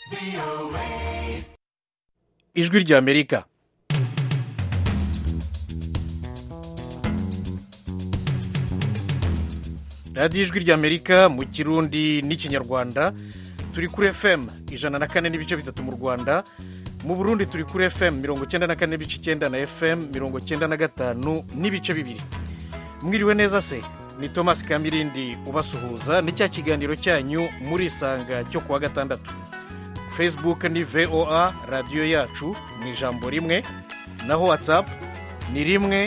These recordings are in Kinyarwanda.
ijwi ry'Amerika. radiyo ijwi ry'Amerika mu kirundi n'ikinyarwanda, turi kuri FM 104.3 mu Rwanda, mu Burundi turi kuri FM 94.9 na FM 95.2. Mwiriwe neza se, ni Thomas Kamirindi ubasuhuza, ni cya kiganiro cyanyu muri Isanga cyo kuwa gatandatu. Facebook ni VOA radiyo yacu mu ijambo rimwe, naho WhatsApp ni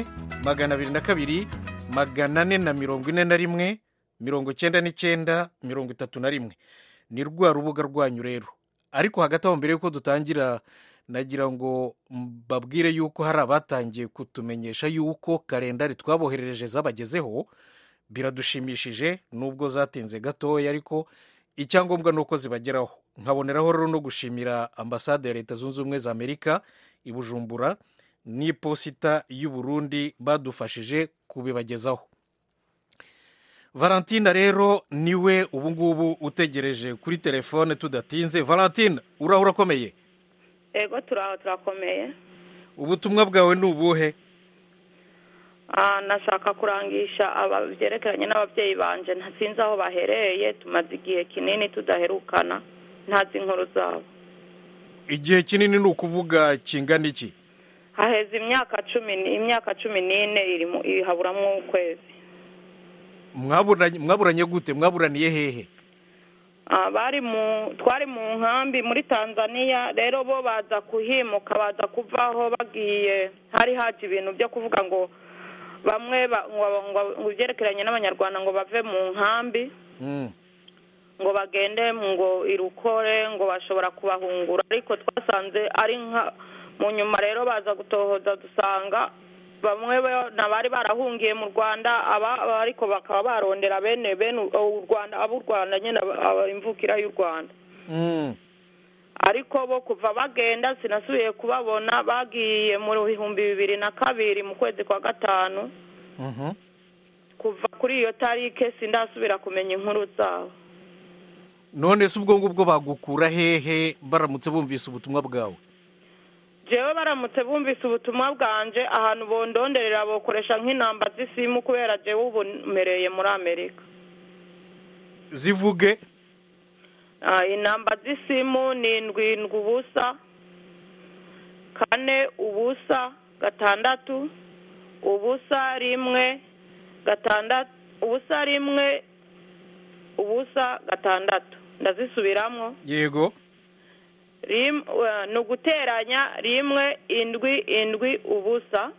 1-242-441-99-31. ni rwa rubuga rwanyu rero. Ariko hagati aho, mbere yuko dutangira, nagira ngo babwire yuko hari abatangiye kutumenyesha yuko kalendari twaboherereje zabagezeho. Biradushimishije nubwo zatinze gatoya, ariko icyangombwa ni uko zibageraho. Nkaboneraho rero no gushimira ambasade ya Leta Zunze Ubumwe za Amerika i Bujumbura n'iposita y'u Burundi badufashije kubibagezaho. Valentina rero niwe ubu ngubu utegereje kuri telefone tudatinze. Valentina, urahura akomeye? Ego turakomeye. Ubutumwa bwawe ni ubuhe? Nashaka kurangisha ababyerekeranye n'ababyeyi banje, ntasinze aho bahereye, tumaze igihe kinini tudaherukana, ntazi inkuru zabo. Igihe kinini ni ukuvuga kingana iki? Haheze imyaka 14 ihaburamwo ukwezi. Mwaburanye gute? Mwaburaniye hehe? Twari mu nkambi muri Tanzania, rero bo baza kuhimuka, baza kuvaho bagiye, hari haje ibintu byo kuvuga ngo bamwe ngo byerekeranye n'abanyarwanda ngo bave mu nkambi, ngo bagende ngo irukore, ngo bashobora kubahungura, ariko twasanze ari nka mu nyuma. Rero baza gutohoza dusanga bamwe nabari barahungiye mu Rwanda, ariko bakaba barondera bene u Rwanda, ab'u Rwanda nyene imvukira y'u Rwanda. Ariko bo kuva bagenda sinasubiye kubabona, bagiye mu 2002 mu kwezi kwa gatanu. Kuva kuri iyo tarike sindasubira kumenya inkuru zabo. None se ubwo ngubwo bagukura hehe baramutse bumvise ubutumwa bwawe? Jewe baramutse bumvise ubutumwa bwanje, ahantu bondonderera bokoresha nk'inamba z'isimu, kubera jewe ubu mereye muri Amerika. Zivuge. Inamba z'isimu ni 7 4 ubusa 6 ubusa 1 6 ubusa 1 ubusa 6. Ndazisubiramwo. Yego. Ni uguteranya 1 7 7 ubusa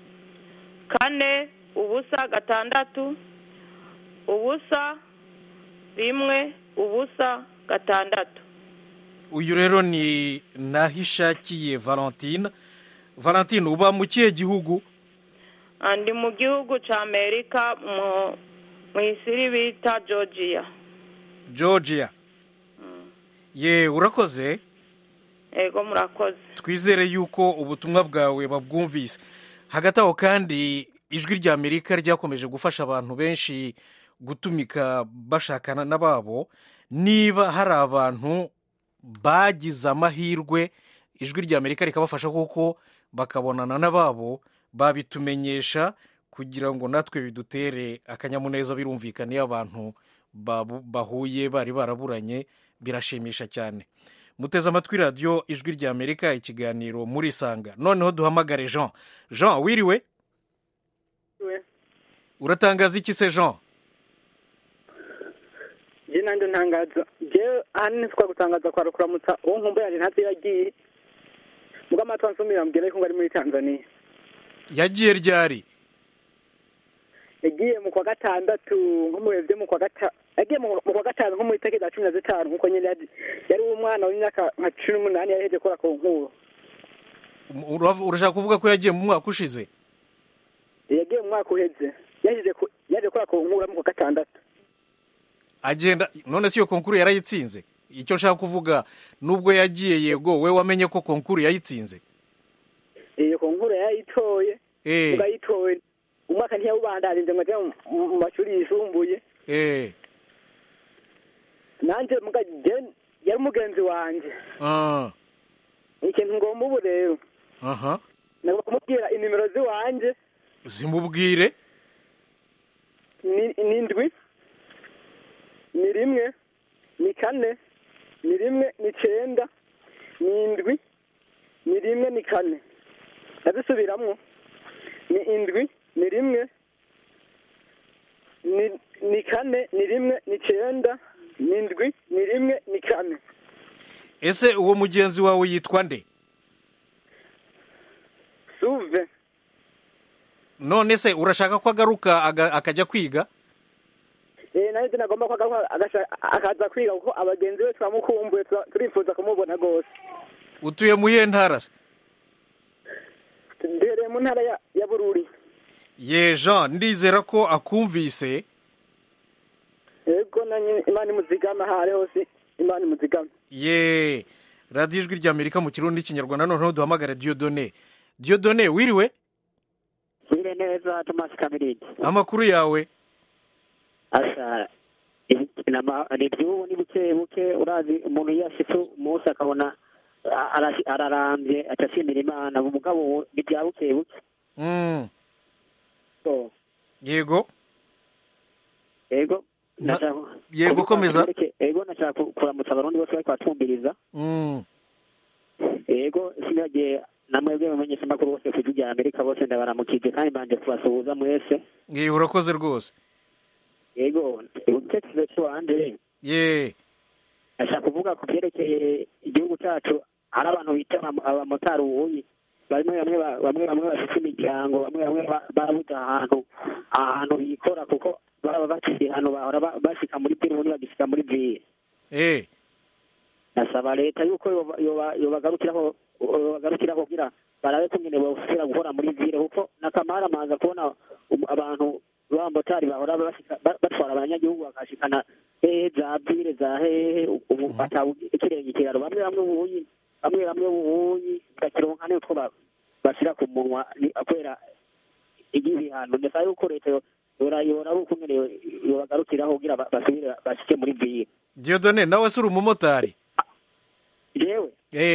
4 ubusa 6 ubusa 1 ubusa 6. Uyu rero ni Nahishakiye Valentine. Valentine, uba mu kihe gihugu? Ndi mu gihugu ca Amerika, mu isiri bita Georgia. Ye, urakoze. Ego murakoze. Twizere yuko ubutumwa bwawe babwumvise. Hagati aho kandi, ijwi ry'Amerika ryakomeje gufasha abantu benshi gutumika bashakana n'ababo. Niba hari abantu bagize amahirwe ijwi ry'Amerika rikabafasha kuko bakabonana n'ababo, babitumenyesha kugira ngo natwe bidutere akanyamuneza. Birumvikana iyo abantu bahuye bari baraburanye, birashimisha cyane. Muteze amatwi radiyo ijwi ry'Amerika, ikiganiro muri Isanga. Noneho duhamagare Jean. Jean, wiriwe? Uratangaza iki se Jean? Nanje ntangaza je ahanini twa gutangaza kwa kuramutsa uwo nkumbu yaje ntazi yagiye mugama twansumira mbwira ko ngari muri Tanzania. Yagiye ryari? Yagiye mu kwa gatandatu, nk'umuhevye mu kwa gatanu. Yagiye mu kwa gatanu nko mu itegeko 15 nkuko nyene yari umwana w'imyaka nka 18 yaheje kora ku nkuru. Urashaka kuvuga ko yagiye mu mwaka ushize? Yagiye mu mwaka uheze. Yaje kora ku nkuru mu kwa gatandatu. Agenda none si yo konkuru yarayitsinze? Icyo nshaka kuvuga, nubwo yagiye, yego we wamenye ko konkuru yayitsinze? Iyo konkuru yayitoye. Ugayitoye umwaka ntiyawubandarinze ngo mu mashuri yisumbuye. Nanje yari nk'umugenzi wanjye Ah, ikintu ngomba ubu rero aha nagomba kumubwira inimero z'iwanjye zimubwire. ni indwi ni rimwe ni kane ni rimwe ni icyenda ni indwi ni rimwe ni kane ndabisubiramwo ni indwi ni rimwe ni kane ni rimwe ni icyenda ni indwi ni rimwe ni kane. Ese uwo mugenzi wawe yitwa nde? Suve. None se urashaka ko agaruka akajya kwiga? Nayo nagomba ko akaza kwiga kuko abagenzi be twamukumbuye turifuza kumubona rwose. Utuye mu iyihe ntara se? Ndereye mu ntara ya Bururi. Ye Jean, ndizera ko akumvise. Yego nanjye Imana imuzigama hare hose, Imana imuzigama. Ye, radiyo ijwi ry'Amerika mu kirundi n'ikinyarwanda, noneho duhamagare Dieudonné. Dieudonné, wiriwe? Wiriwe neza Thomas Kamirindi. Amakuru yawe? Asa ni byubu ni buke urazi umuntu yashitse umunsi akabona ararambye atashimira Imana umugabo ni bya buke. So Yego yego komeza. Yego nashaka kuramutsa abarundi bose bari kwatumbiriza. Yego sinagiye namwebwe mumenyesha makuru bose kujya Amerika bose ndabaramukije kandi banje kubasuhuza mwese. Urakoze rwose. Yego utekereza cyo ande. Ashaka kuvuga ku byerekeye igihugu cyacu hari abantu bita abamotari ubuyi bamwe bafite imiryango bamwe barabuta ahantu bikora kuko baba bafite hano bahora bashika muri Peru bagishika muri Ville. Nasaba leta yuko yobagarukiraho kugira barabe kumene bofira gukora muri Ville kuko nakamara manza kubona abantu b'abamotari bahora batwara abanyagihugu bakashikana za Ville za ubu ikirenge kiraro bamwe ubuyi bakironka n'utwo bashyira ku munwa akwera igihano ndetse yuko leta yorayora ukumene yobagarukiraho kugira basubire bashike muri Ville. Dieudonné, nawe se uri umumotari? Jewe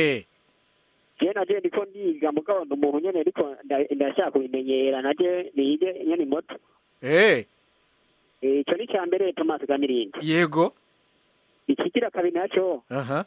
naje ndiko ndiga mugabo umuntu nyene ariko ndashaka kubimenyera naje nige nyene moto. Icyo ni cya mbere Thomas Kamirindi. Yego. Ikigira kabiri nacyo.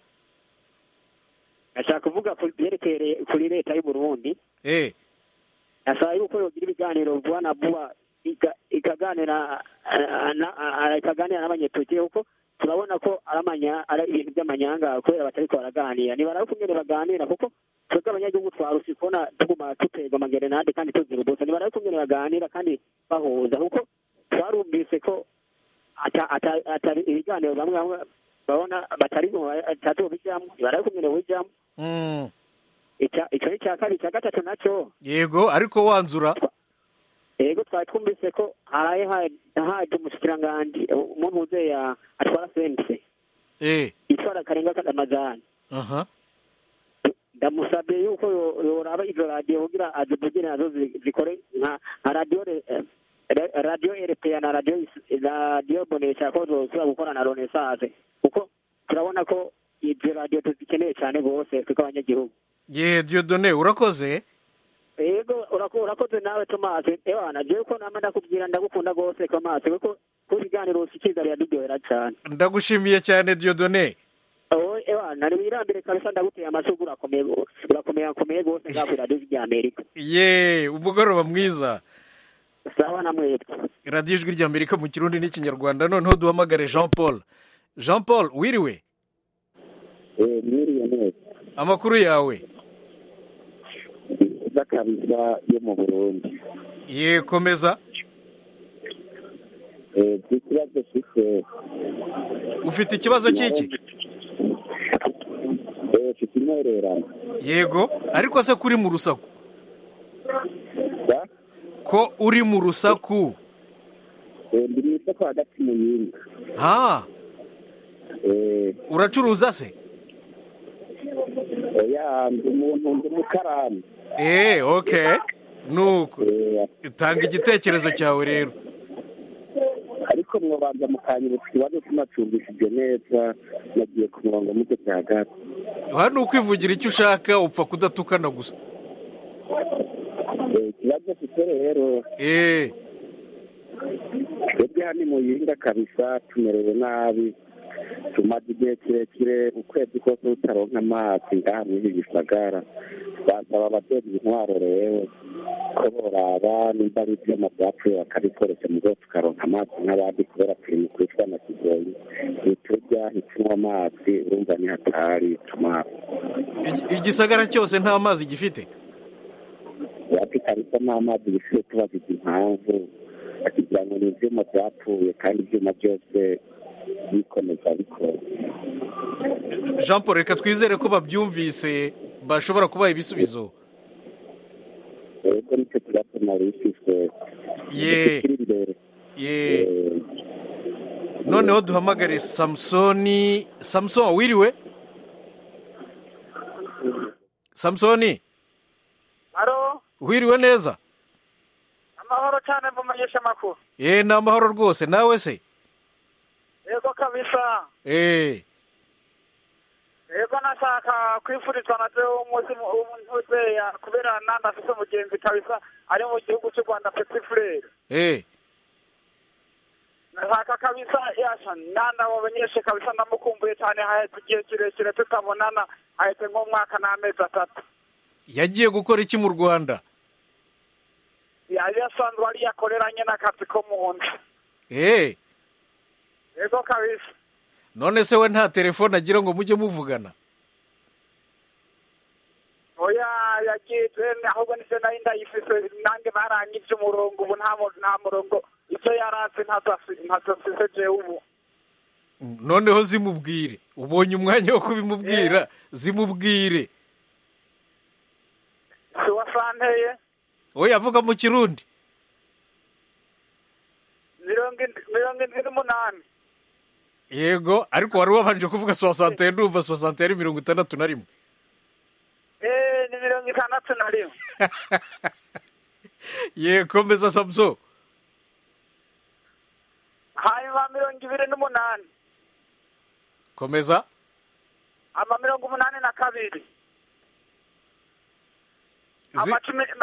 Ashaka kuvuga kuri leta y'u Burundi. Asaba yuko yogira ibiganiro vuba na vuba ikaganira n'abanyepolitike kuko turabona ko ari ibintu by'amanyanga kubera batari ko baraganira nibara kumwe baganira kuko twebwe abanyagihugu twarusi kubona tuguma tutega amagerenade kandi tuzira ubose nibara kumwe baganira kandi bahuza kuko twarumvise ko atari ibiganiro bamwe babona batari bijyamo nibara kumwe bijyamo. Icyo ni cya kabiri. Cya gatatu nacyo. Yego, ariko wanzura. Yego twari twumvise ko haje umushikiranganji umuntu uzeya atwara sense itwara Karenga Kadamazani. Ndamusabye yuko yoraba izo radio kugira azivugire nazo zikore nka radio RPA na radio Bonesha ko zosubira gukora na Renaissance kuko turabona ko izo radio tuzikeneye cyane gose kuko abanyagihugu. Dieudonné, urakoze. Yego urakoze nawe Thomas. Ewana je ko nama ndakubwira ndagukunda gose Thomas kuko kubiganiro usikiza ya biryohera cyane. Ndagushimiye cyane Dieudonné. Ewana ari wirambire kabisa ndaguteye amasugu urakomeye gose ngaho radio y'Amerika. Umugoroba mwiza. Sawa na mwebwe. Radio ijwi ry'Amerika mu kirundi n'ikinyarwanda, noneho duhamagare Jean Paul, wiriwe? Mwiriwe neza. Amakuru yawe? Kabisa yo mu Burundi. Komeza. Ikibazo cy'ise. Ufite ikibazo cy'iki? Ufite intererano. Yego, ariko se kuri mu rusaku? Ko uri mu rusaku? Ndi mu isoko hagati mu yindi. Uracuruza se? Umuntu ndi mukarani. Nuko. Tanga igitekerezo cyawe rero. ariko mwabanza mukanyibutsa ikibazo tunacumbishije neza nagiye ku murongo mugeze hagati. hano ukwivugira icyo ushaka upfa kudatukana gusa. Ikibazo mfite rero twebwe hano Muyinga kabisa tumerewe nabi, tumaze igihe kirekire ukwezi kose tutaronka amazi ngaha muri ibi gisagara. Twasaba abajejwe intwaro rero ko boraba nimba ari ivyuma vyapfuye bakabikoresha mugo tukaronka amazi nk'abandi, kubera turi mu kwicwa na kigoyi, ntiturya ntitunywa amazi, urumva ni hatari tuma igisagara cyose nta mazi gifite. wapi kabisa nta mazi gifite, tubaziza impamvu kugira ngo ni ivyuma vyapfuye kandi ivyuma byose bikomeza bikora. Jean Paul, reka twizere ko babyumvise bashobora kubaha ibisubizo. Ego nicyo kibazo narifise. Noneho duhamagare Samsoni. Samson, wiriwe? Samsoni? Halo? Wiriwe neza? Amahoro cyane mvumenyesha amakuru. Ni amahoro rwose, nawe se? Yego kabisa. Yego nashaka kwifurizwa naje umunsi w'umuzeya kubera nanda afite umugenzi kabisa ari mu gihugu cy'u Rwanda Petit Frere. Nashaka kabisa yasha nanda wabonyeshe kabisa ndamukumbuye cyane, haheze igihe kirekire tutabonana, haheze nk'umwaka n'amezi 3. Yagiye gukora iki mu Rwanda? Yari asanzwe ari yakoreranye n'akazi ko mu nzu. Yego kabisa. None se we nta telefone agira ngo mujye muvugana? Oya yagiye ahubwo nise nari ndayifise nange barangije umurongo ubu nta murongo icyo yaratse ntatasize je ubu. Noneho zimubwire, ubonye umwanya wo kubimubwira, zimubwire. Si wasanteye? Oya avuga mu Kirundi. 78. Yego, ariko wari wabanje kuvuga 60, ndumva 60 ari 61. Ni 61. Komeza Samso. Hanyuma 28. Komeza. Ama 82. Ama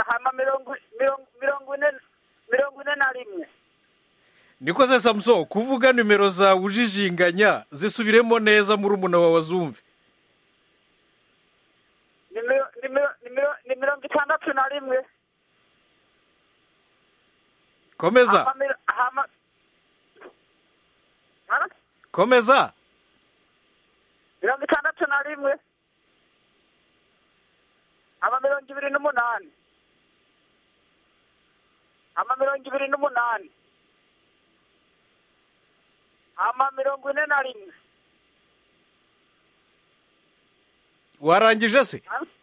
41. Niko se Samso, kuvuga nimero za ujijinganya zisubiremo neza muri umuna wawe azumve. Ni 61. Komeza. Komeza. 61. Ama 28. Ama 28. Ama 41. Warangije se?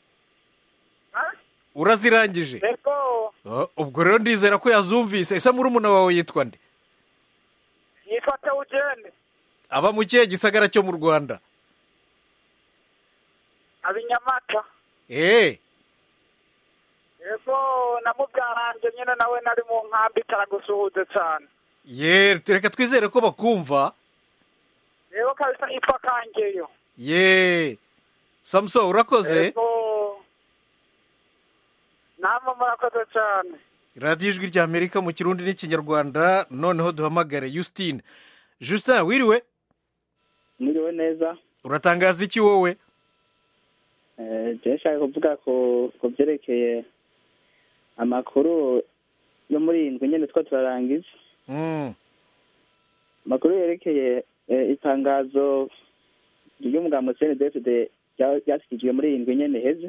Urazirangije? Ego. Ubwo rero ndizera ko yazumvise. Ese muri umuna wawe yitwa nde? Yitwa Teugene. Aba mu kihe gisagara cyo mu Rwanda? Abinyamata. Ego namubyaranje nyine nawe nari mu nkambi taragusuhuze cyane. Reka twizere ko bakumva. Yego kabisa yitwa Kangeyo. Samso, urakoze? Namwe murakoze cyane. Radio Ijwi ry'Amerika mu Kirundi n'Ikinyarwanda. Noneho duhamagare Justine. Justin, wiriwe? Mwiriwe neza. Uratangaza iki wowe? Nshaka kuvuga ko byerekeye amakuru yo muri indwi nyene two turarangiza. Amakuru yerekeye itangazo ry'umugambo CNDD ryashyikirijwe muri indwi nyene heze.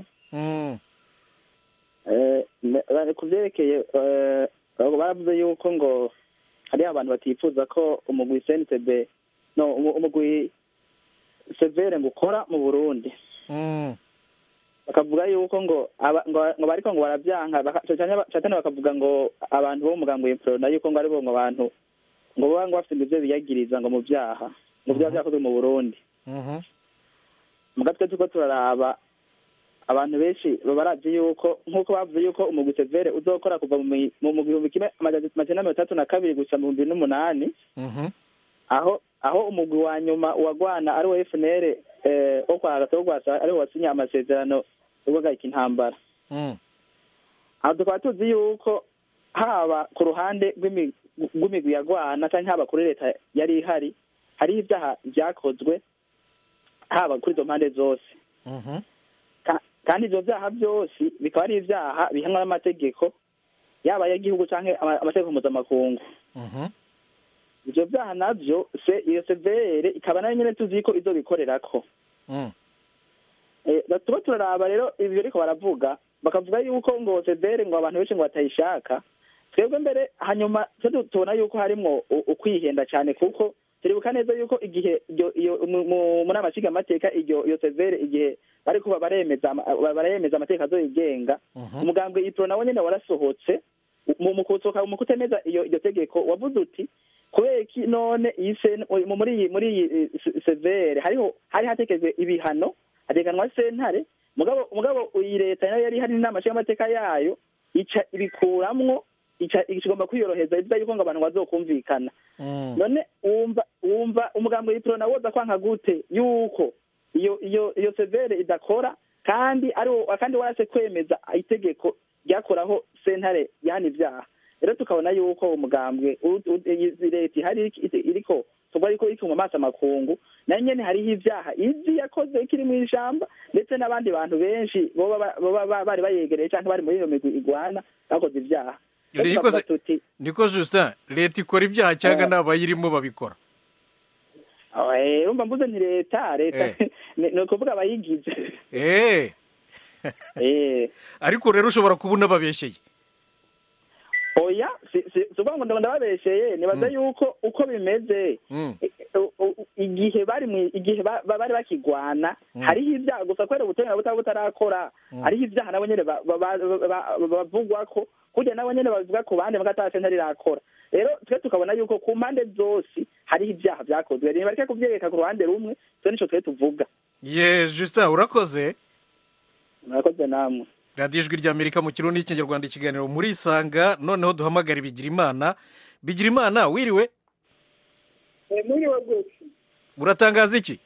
Kuvyerekeye baravuze yuko ngo hari abantu batifuza ko umugwi CNDD umugwi severe ngo ukora mu Burundi. Bakavuga yuko ngo bariko ngo baravyanka cyane bakavuga ngo abantu bo mugambo y'Impro yuko ngo ari bo abantu ngo baba ngo bafite ibyo biyagiriza ngo mu byaha ngo byakozwe mu Burundi. Mugatwe tuko turaraba abantu benshi baravye yuko nk'uko bavuze yuko umugwi severe uzokora kuva mu gihumbi kimwe amajana mirongo itandatu na kabiri gusa mu 2008 aho umugwi wa nyuma wagwana ari wa FNL wo kwa Gatogwasa ariho wasinya amasezerano yo guhagarika intambara. Aho tukaba tuzi yuko haba ku ruhande rw'imigwi yagwana canke haba kuri leta yari ihari hari ibyaha byakozwe haba kuri izo mpande zose. Kandi ivyo vyaha byose bikaba ari ivyaha bihanwa n'amategeko yaba y'igihugu canke amategeko mpuzamakungu. Ivyo vyaha navyo iyo severe ikaba nayo nyene tuzi ko izo bikorerako. Tuba turaraba rero ibyo ariko baravuga bakavuga yuko ngo severe ngo abantu benshi ngo batayishaka, twebwe mbere hanyuma tubona yuko harimwo ukwihenda cyane, kuko turibuka neza yuko igihe mu nama nshingamateka iyo severe igihe bari kuba baremeza amategeko azoyigenga, umugambwe ipro nawe nyene warasohotse mu kutemeza iyo tegeko wavuze uti kubera iki none muri iyi severe hari hatekezwe ibihano hateganwa sentare mugabo iyi leta nayo yari hari inama nshingamateka yayo ica ibikuramwo igomba kwiyoroheza ivuga yuko ngo abantu bazokumvikana. None wumva umugambi w'ipro nawo woza kwanka gute yuko iyo severe idakora kandi warase kwemeza itegeko ryakoraho sentare yani ivyaha. Rero tukabona yuko umugambwe leta ihari iriko tuvuga yuko iri mu maso amakungu nayo nyene hariho ivyaha izi yakoze ikiri mu ijamba, ndetse n'abandi bantu benshi boba bari bayegereye canke bari muri iyo migwi igwana bakoze ivyaha. Niko Justin, leta ikora ibyaha cyangwa n'abayirimo babikora? Urumva mvuze nti leta ni ukuvuga abayigize. Ariko rero ushobora kubona babesheye. Oya, si uvuga ngo ndababesheye, nibaza yuko uko bimeze igihe bari bakigwana hariho ibyaha gusa kubera ubutabera butarakora, hariho ibyaha nabo nyene bavugwa ko kujya nabo nyene bavuga ku bandi bagatashe ntarirakora. Rero twe tukabona yuko ku mpande zose hariho ibyaha byakozwe, rero bareke kuvyereka ku ruhande rumwe, so nico twe tuvuga. Justin, urakoze. Murakoze namwe. Radio Ijwi ry'Amerika mu Kirundi n'Ikinyarwanda ikiganiro muri Isanga, noneho duhamagara Bigirimana wiriwe? Mwiriwe gose. Uratangaza iki?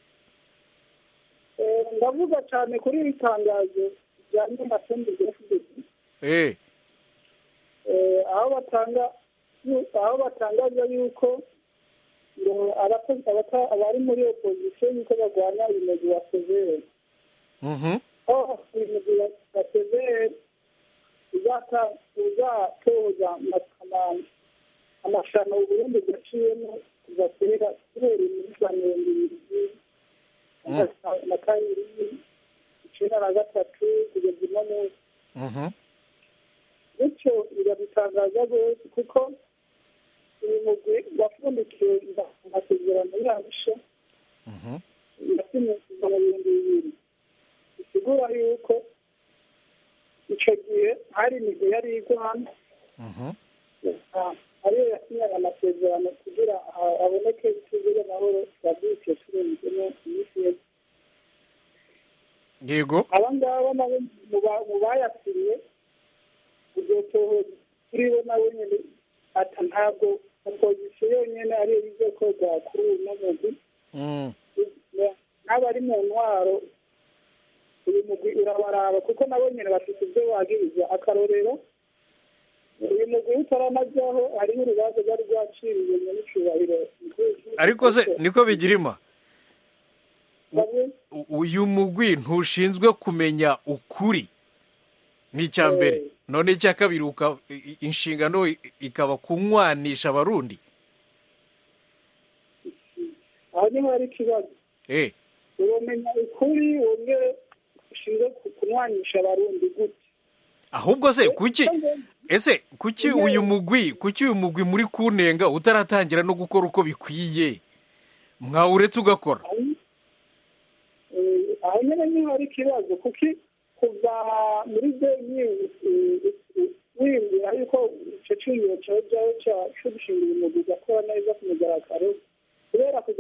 Ndavuga cyane kuri iri tangazo rya Nyamasembe FDP. Aho batangaza yuko ngo abari muri opposition yuko bagwana imigi wa severe. Imigi wa severe uzatoza amashano Uburundi gaciyemo kuva kubera imizanire ibiri na kabiri 13 kugeza uno munsi. Bityo birabitangaza rwose kuko uyu mugwi wafundikiwe amasezerano yabishe yasinyiza mu 2000. Bisigura yuko icyo gihe hari imigwi yari igwana ariyo yasinyana amasezerano kugira haboneke ituze n'amahoro yabyukiye turenzemo imisi yego. Abangaba nabo mu bayasiriye kuri bo nawe nyine ata ntabwo opozisiyo yonyine ariyo izokorwa kuri uno mugwi, n'abari mu ntwaro uyu mugwi urabaraba kuko nabo nyine bafite ibyo wagiriza. Akarorero uyu mugwi utaranajyaho hariho urubanza rwari rwaciriwe n'icyubahiro. Ariko se niko Bigirima, uyu mugwi ntushinzwe kumenya ukuri, ni icya mbere. None icya kabiri inshingano ikaba kunywanisha abarundi. Aho niho hari ikibazo. Uromenya ukuri wongere ushinzwe kunywanisha abarundi gute? Ahubwo se kuki uyu mugwi muri kunenga utaratangira no gukora uko bikwiye mwawuretse ugakora? Aho nyine niho hari ikibazo kuko kuva muri wiyumvira yuko icyo cyumviro cyawe cyo gushinga umugwi ugakora neza ku mugaragaro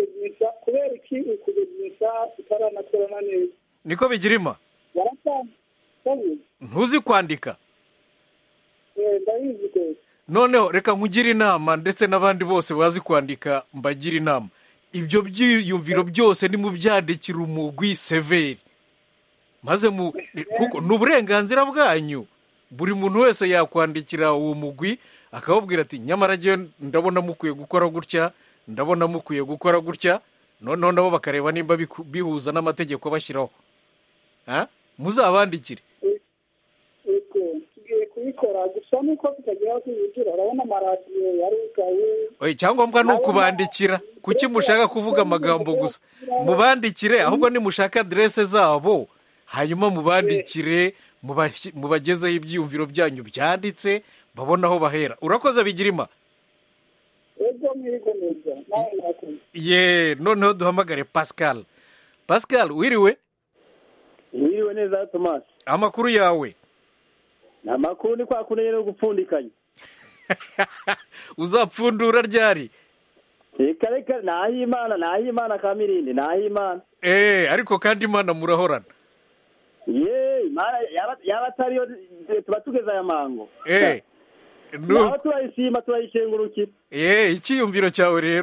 kubera iki ukugemisha utaranakora neza. Niko Bigirima? ntuzi kwandika? ndabizi rwose. Noneho reka nkugire inama, ndetse n'abandi bose bazi kwandika mbagira inama, ibyo byiyumviro byose nimubyandikira umugwi severi, maze kuko ni uburenganzira bwanyu. Buri muntu wese yakwandikira uwo mugwi akawubwira ati nyamara ndabona mukwiye gukora gutya, ndabona mukwiye gukora gutya, noneho nabo bakareba nimba bihuza n'amategeko bashyiraho. Muzabandikire. tugiye kubikora gusa nuko tutagira aho tubigira. urabona amaradiyo yarugaye. Icyangombwa ni ukubandikira. Kuki mushaka kuvuga amagambo gusa? Mubandikire, ahubwo nimushaka aderese zabo, hanyuma mubandikire, mubagezeho ibyiyumviro byanyu byanditse, babona aho bahera. Urakoze Bigirima. Noneho duhamagare Pascal. Pascal, wiriwe? Wiriwe neza Thomas. Amakuru yawe? Amakuru ni kwa kuneye no gupfundikanya. Uzapfundura ryari? Reka nahimana Kamirindi, nahimana. Ariko kandi Imana murahorana. Imana yaba atariyo tuba tugeze aya mango. Naho turayishima turayishengurukira. Icyiyumviro cyawe rero?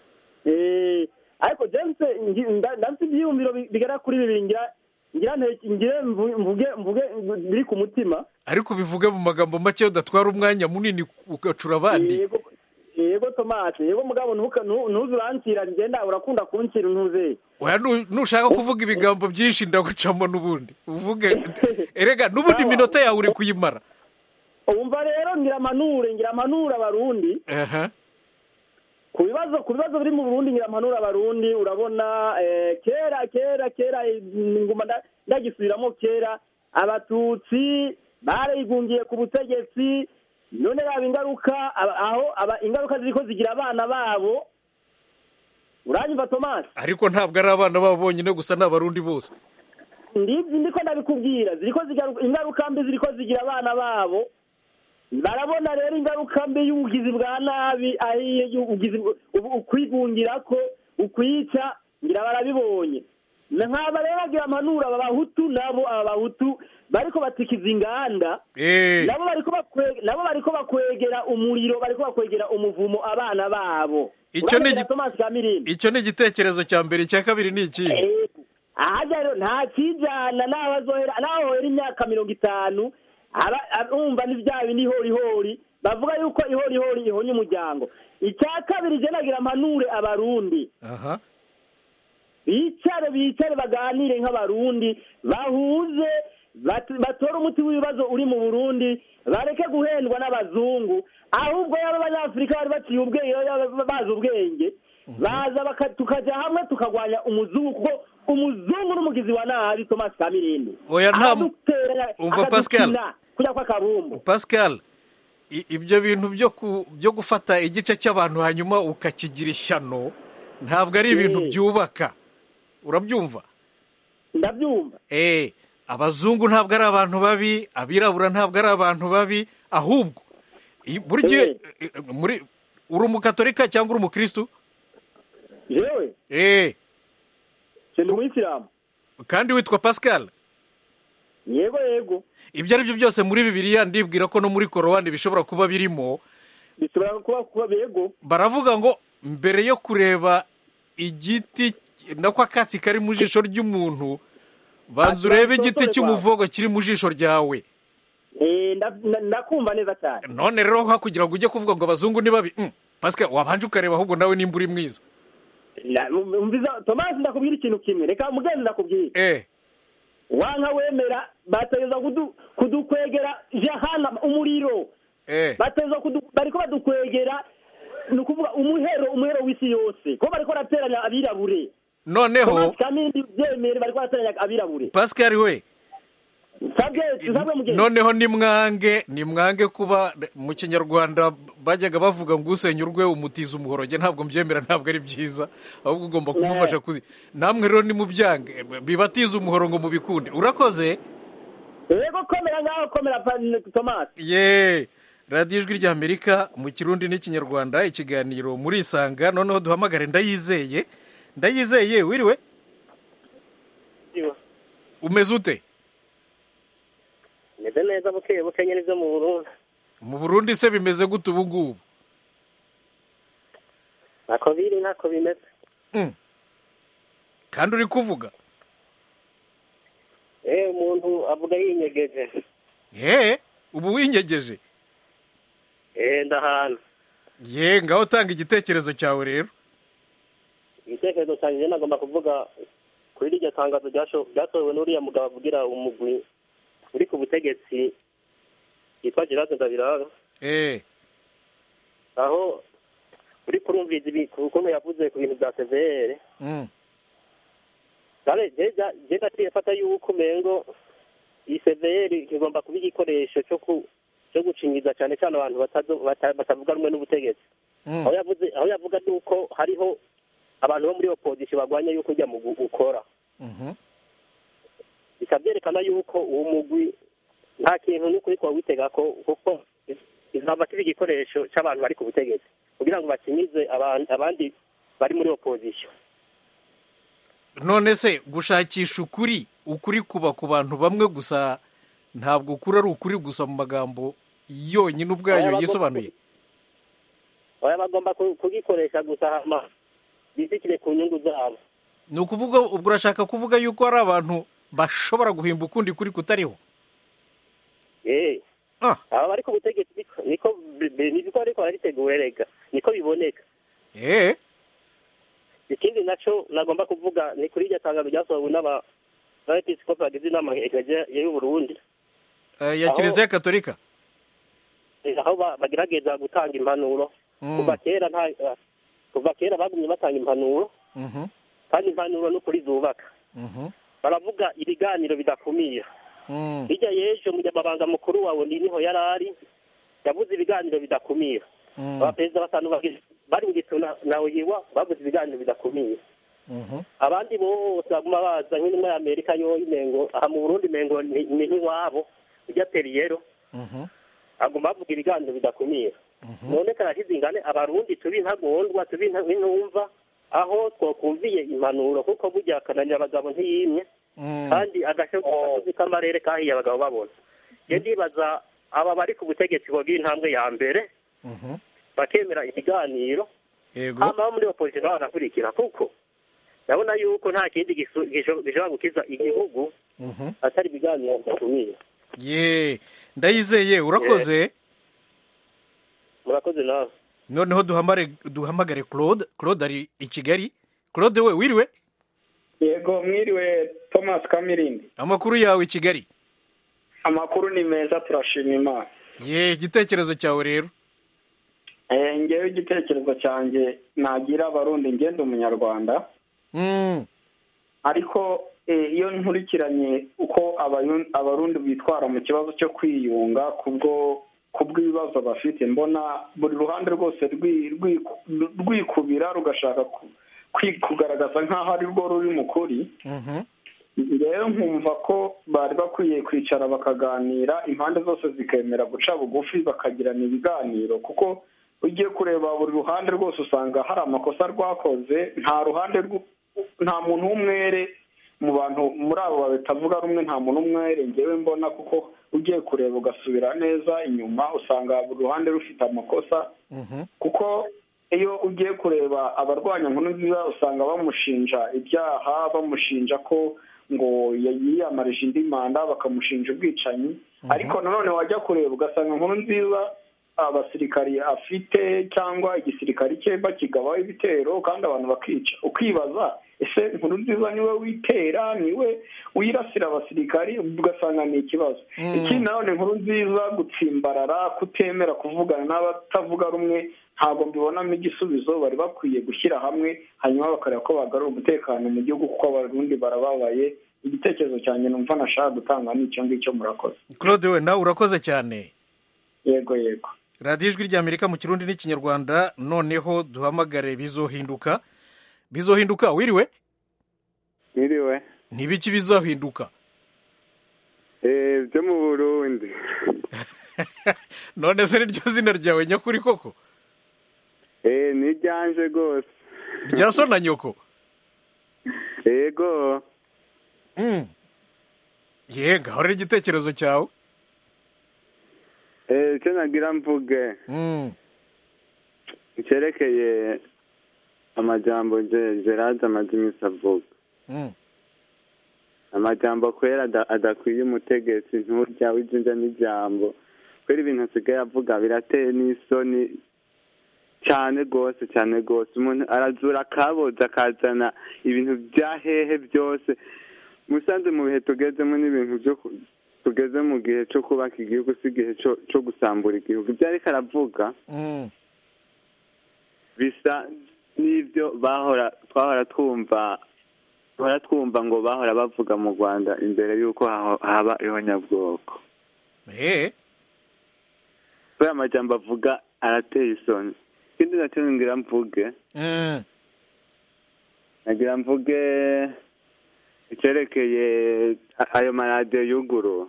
Ariko James ndafite ibyiyumviro bigera kuri bibiri ngire mvuge biri ku mutima. Ariko bivuge mu magambo make udatwara umwanya munini ugacura abandi. Yego Thomas, yego mugabo ntuzurankira ngenda urakunda kunkira ntuze. Oya nushaka kuvuga ibigambo byinshi ndagucamo n'ubundi. Uvuge erega n'ubundi minota yawe uri kuyimara. Umva rero ngiramanura abarundi. Ku bibazo biri mu Burundi ngiramanura abarundi. Urabona kera nguma ndagisubiramo kera abatutsi barigungiye ku butegetsi, none raba ingaruka ingaruka ziriko zigira abana babo. Uranyumva Thomas? Ariko ntabwo ari abana babo bonyine gusa, n'abarundi bose. Ndiko ndabikubwira, ingaruka mbi ziriko zigira abana babo. Barabona rero ingaruka mbi y'ubugizi bwa nabi, ukwigungira ko ukwica, ngira barabibonye. Nkaba rero bagira amanura abahutu, nabo abahutu bariko batikiza inganda, nabo bariko bakwegera umuriro, bariko bakwegera umuvumo abana babo. Icyo ni igitekerezo cya mbere. Icya kabiri ni iki? Rero nta kijana naho imyaka 50 umva n'ibyabi n'ihorihori bavuga yuko ihorihori ihonye umuryango. Icya kabiri je nagira amanure abarundi. Bicare baganire nk'abarundi, bahuze batore umuti w'ibibazo uri mu Burundi, bareke guhendwa n'abazungu. Ahubwo y'abanyafrika bari baciye ubwenge, bazi ubwenge, baza tukaja hamwe tukagwanya umuzungu, kuko umuzungu n'umugizi wa nabi Thomas Kamirindi. Oya umva Pascal. Kujya kwa Kabumbu. Pascal, ibyo bintu byo gufata igice cy'abantu hanyuma ukakigira ishyano ntabwo ari ibintu byubaka. Urabyumva? Ndabyumva. Abazungu ntabwo ari abantu babi, abirabura ntabwo ari abantu babi, ahubwo buryo uri umukatolika cyangwa uri umukristo? Jewe? Ndi umuyisilamu. Kandi witwa Pascal? Yego. Ibyo ari byo byose muri Bibiliya ndibwira ko no muri Korowani bishobora kuba birimo. Bishobora kuba yego. Baravuga ngo mbere yo kureba igiti nako akatsi kari mu jisho ry'umuntu, banza urebe igiti cy'umuvogo kiri mu jisho ryawe. Ndakumva neza cyane. None rero kugira ngo ujye kuvuga ngo abazungu ni babi, Pascal wabanje ukareba ahubwo nawe nimba uri mwiza. Thomas, ndakubwira ikintu kimwe, reka mugenzi ndakubwira. Wanka wemera bateza kudukwegera jahana umuriro. Bateza bariko badukwegera nukuvuga umuhero w'isi yose, ko bariko rateranya abirabure. Noneho kandi byemere bariko rateranya abirabure. Pascal we, noneho nimwange kuba mu Kinyarwanda bajyaga bavuga ngo usenyurwe umutiza umuhoroge. Ntabwo mbyemera, ntabwo ari byiza, ahubwo ugomba kumufasha namwe rero ni mubyange bibatiza umuhoro ngo mubikunde. Urakoze. Yego komera Thomas. Radio Ijwi ry'Amerika mu Kirundi n'Ikinyarwanda, ikiganiro muri Isanga. Noneho duhamagare Ndayizeye, wiriwe? Iyo. Umeze ute? Meze neza buke buke nyine zo mu Burundi. Mu Burundi se bimeze gute ubu ngubu? Ntako biri ntako bimeze. Kandi uri kuvuga? Umuntu avuga yinyegeje. Ubu winyegeje? Ndahana. Ngaho tanga igitekerezo cyawe rero. Igitekerezo cyanjye nagomba kuvuga kuri iryo tangazo ryatowe n'uriya mugabo avugira umugwi uri ku butegetsi yitwa Gerard Ndabiraga. Aho uri kurumviza ukuntu yavuze ku bintu bya CVR. Je ndaciye fata yuko umengo iyi CVR igomba kuba igikoresho cyo gucinyiza cyane cyane abantu batavuga rumwe n'ubutegetsi. Aho yavuga nuko hariho abantu bo muri opposition bagwanya yuko ujya mu gukora. Bikabyerekana yuko uwo mugwi nta kintu n'ukuri kwa witega ko kuko izaba kiba igikoresho cy'abantu bari ku butegetsi kugira ngo bakinyize abandi bari muri opposition. None se gushakisha ukuri kuba ku bantu bamwe gusa ntabwo ukuri ari ukuri gusa mu magambo yonyine ubwayo yisobanuye. Bagomba kugikoresha gusa hama bisikire ku nyungu zabo. Ni ukuvuga ubwo urashaka kuvuga yuko hari abantu bashobora guhimba ukundi kuri kutariho? Aba bari ku butegetsi niko ariko bariteguye rega niko biboneka. Ikindi naco nagomba kuvuga ni kuri iryo tangazo ryasohowe n'abepiskopi bagize inama y'u Burundi. Ya Kiliziya Katolika? Aho bagerageza gutanga impanuro. Kuva kera bagumye batanga impanuro. Kandi impanuro n'ukuri zubaka. Baravuga ibiganiro bidakumira. Hirya y'ejo umunyamabanga mukuru wawe niho yari ari yavuze ibiganiro bidakumira. Abaperezida batanu bari mu gituna nawe yiwa bavuze ibiganiro bidakumira. Abandi bose baguma baza nk'intumwa ya Amerika yo imengo aha mu Burundi mengo ni nk'iwabo ujya periyero. Aguma bavuga ibiganiro bidakumira. None karashize ingane abarundi tubi ntagondwa tubi ntumva aho twakumviye impanuro kuko burya kananira abagabo ntiyimye kandi agashobozi k'amarere kahiye abagabo babona. Je ndibaza aba bari ku butegetsi bogira intambwe ya mbere bakemera ibiganiro hama muri opposition bagakurikira kuko ndabona yuko nta kindi gishobora gukiza igihugu atari ibiganiro bidakumira. Ndayizeye urakoze. Murakoze nawe. Noneho duhamagare Claude ari i Kigali. Claude we wiriwe? Yego mwiriwe Thomas Kamirindi. Amakuru yawe i Kigali? Amakuru ni meza turashima Imana. Igitekerezo cyawe rero? Ngewe igitekerezo cyanjye nagira abarundi ngende umunyarwanda. Ariko iyo nkurikiranye uko abarundi bitwara mu kibazo cyo kwiyunga kubw'ibibazo bafite mbona buri ruhande rwose rwikubira rugashaka kugaragaza nk'aho ari rwo ruri mu kuri. Rero nkumva ko bari bakwiye kwicara bakaganira impande zose zikemera guca bugufi bakagirana ibiganiro kuko ugiye kureba buri ruhande rwose usanga hari amakosa rwakoze. Nta muntu w'umwere mu bantu muri abo batavuga rumwe nta muntu umwere ngewe mbona kuko ugiye kureba ugasubira neza inyuma usanga buri ruhande rufite amakosa kuko iyo ugiye kureba abarwanya Nkurunziza usanga bamushinja ibyaha bamushinja ko ngo yiyamarisha indi manda bakamushinja ubwicanyi ariko nanone wajya kureba ugasanga Nkurunziza abasirikari afite cyangwa igisirikari cye bakigabaho ibitero kandi abantu bakica ukibaza ese Nkurunziza niwe witera niwe wirasira abasirikari ugasanga ni ikibazo. Ikindi nanone Nkurunziza gutsimbarara kutemera kuvugana n'abatavuga rumwe ntabwo mbibonamo igisubizo. Bari bakwiye gushyira hamwe hanyuma bakareba ko bagarura umutekano mu gihugu kuko abarundi barababaye. Igitekerezo cyanjye numva nashaka gutanga n'icyo ngicyo. Murakoze Claude we nawe urakoze cyane. Yego radiyo ijwi ry'Amerika mu Kirundi n'Ikinyarwanda. Noneho duhamagare bizohinduka wiriwe? Mwiriwe. Nibiki bizohinduka? Byo mu Burundi. None se niryo zina ryawe nyakuri koko? Ni ryanje rwose. Rya so na nyoko? Yego. Ngaho rero igitekerezo cyawe? icyo nagira mvuge icyerekeye amajambo Gerard amaze iminsi avuga amajambo kwera adakwiye umutegetsi nturya w'ijinja n'ijambo kwera ibintu asigaye avuga birateye n'isoni cyane rwose cyane rwose umuntu arazura akaboza akazana ibintu bya hehe byose musanze mu bihe tugezemo n'ibintu byo tugeze mu gihe cyo kubaka igihugu si igihe cyo gusambura igihugu ibyo ariko aravuga bisa n'ibyo twahora twumva ngo bahora bavuga mu Rwanda imbere y'uko haba ihonyabwoko kubera amajambo avuga arateye isoni ikindi nacyo ngira mvuge icyerekeye ayo maradiyo yuguruwe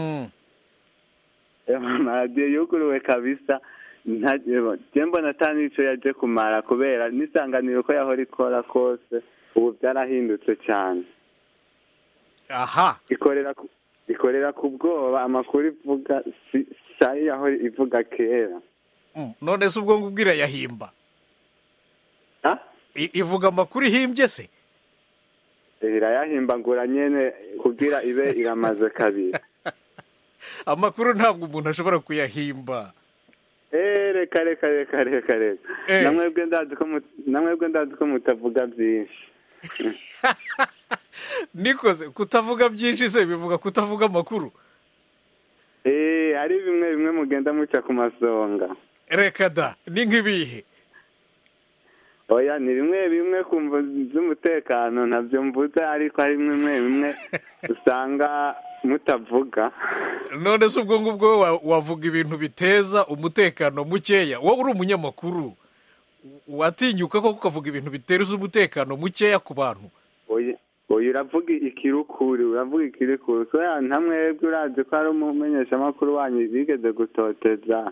ayo maradiyo yuguruwe kabisa mbona atari n'icyo yaje kumara kubera n'isanganiro ko yahora ikora kose ubu byarahindutse cyane aha ikorera ku bwoba amakuru ivuga sayi yahora ivuga kera none se ubwo ngubwo irayahimba ivuga amakuru ihimbye se irayahimbagura nyene kugira ibe iramaze kabiri amakuru ntabwo umuntu ashobora kuyahimba reka namwebwe ndazi ko mutavuga byinshi nikoze kutavuga byinshi se bivuga kutavuga amakuru hari bimwe mugenda muca ku masonga reka da ni nk'ibihe oya ni bimwe kumva z'umutekano ntabyo mvuze ariko hari bimwe usanga mutavuga none se ubwo ngubwo wavuga ibintu biteza umutekano mukeya wowe uri umunyamakuru watinyuka ko ukavuga ibintu biteza umutekano mukeya ku bantu oya uravuga ikirukuri kubera nta mwebwe urazi ko hari umumenyeshamakuru wanyu bigeze gutoteza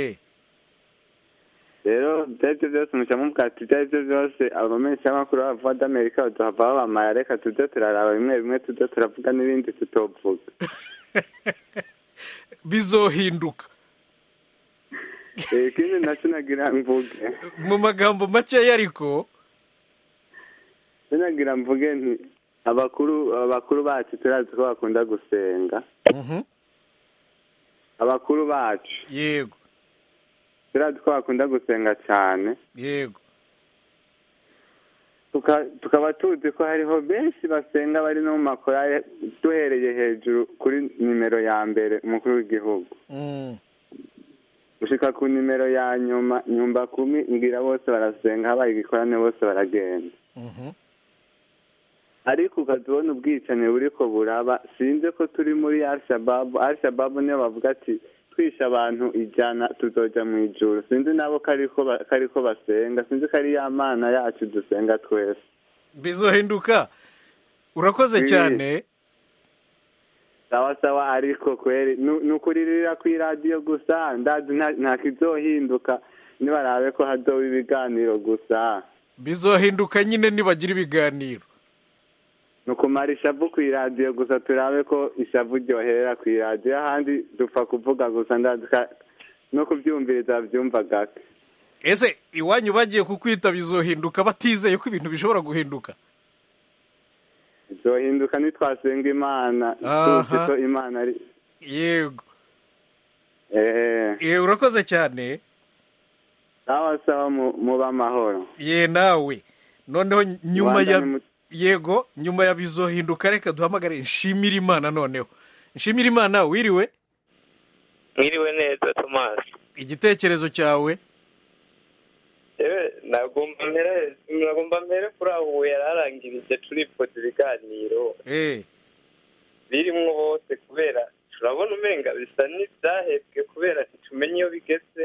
rero ibyo aribyo byose mucamuvuga ati ibyo aribyo byose abamenyeshamakuru b'abavuga d'Amerika baduhava babamara reka tujye turaraba bimwe tujye turavuga n'ibindi tutovuga bizohinduka ikindi nacyo nagira mvuge mu magambo makeya ariko nagira mvuge nti abakuru bacu turazi ko bakunda gusenga abakuru bacu yego turazi ko bakunda gusenga cyane yego tukaba tuzi ko hariho benshi basenga bari no mu makorari duhereye hejuru kuri nimero ya mbere umukuru w'igihugu gushika ku nimero ya nyumba kumi ngira bose barasenga habaye igikorane bose baragenda ariko ukazibona ubwicanyi buriko buraba sinzi ko turi muri Al-Shabaab niyo bavuga ati twisha abantu 100 tuzoja mu ijuru sinzi nabo kariko basenga sinzi ko ari ya mana yacu dusenga twese bizohinduka urakoze cyane sawa ariko kweri nukuririra ku radio gusa ndazi nta kizohinduka nibarabe ko hadoba ibiganiro gusa bizohinduka nyine nibagira ibiganiro nukumara ishavu ku iradiyo gusa turabe ko ishavu ryoherera ku iradiyo ahandi dupfa kuvuga gusa ndazika no kubyumviriza byumva gake ese iwanyu bagiye kukwita bizohinduka batizeye ko ibintu bishobora guhinduka bizohinduka nitwasenga imana tuzi ko imana ari yego urakoze cyane sawa muba amahoro nawe noneho nyuma ya bizohinduka reka duhamagare nshimira imana noneho nshimira imana wiriwe mwiriwe neza Thomas igitekerezo cyawe nagomba mbere kuri aho yararangirije turipfuza ibiganiro birimwo bose kubera turabona umenga bisa n'ibyahebwe kubera ntitumenye iyo bigeze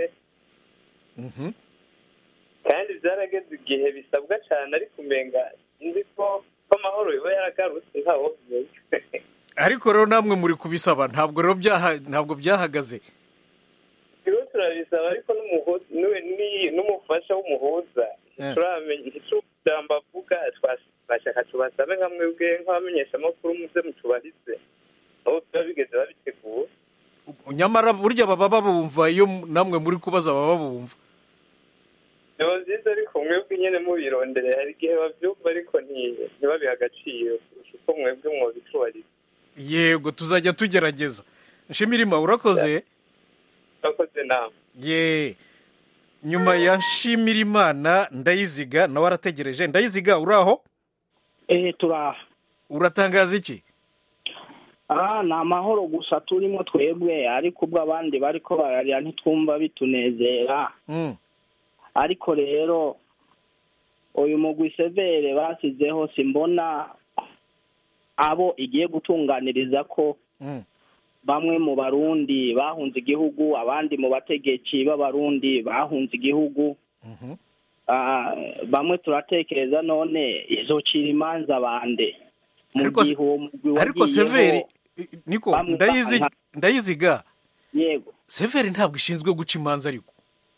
kandi byarageze igihe bisabwa cyane ariko umenga nzi ko amahoro yoba yaragarutse ntawo ariko rero namwe muri kubisaba ntabwo byahagaze rero turabisaba ariko n'umufasha w'umuhuza turamenya ijambo avuga twashaka tubasabe nka mwebwe nk'abamenyeshamakuru muze mutubarize aho biba bigeze babiteguye nyamara burya baba babumva iyo namwe muri kubaza baba babumva biba byiza ariko mwebwe nyine mubirondere hari igihe babyumva ariko ntibabihe agaciro kuko mwebwe mwabitubariza. yego tuzajya tugerageza. Nshimirimana urakoze. urakoze nawe. ye nyuma ya Nshimirimana Ndayiziga nawe arategereje. Ndayiziga uraho? turaho. uratangaza iki? ni amahoro gusa turimo twebwe ariko ubwo abandi bariko bararira ntitwumva bitunezera. ariko rero uyu mugwi severe basizeho simbona abo igiye gutunganiriza ko bamwe mu barundi bahunze igihugu, abandi mu bategetsi b'abarundi bahunze igihugu. bamwe turatekereza none izocira imanza bande mu gihe uwo mugwi ariko severe niko Ndayiziga yego severe ntabwo ishinzwe guca imanza ariko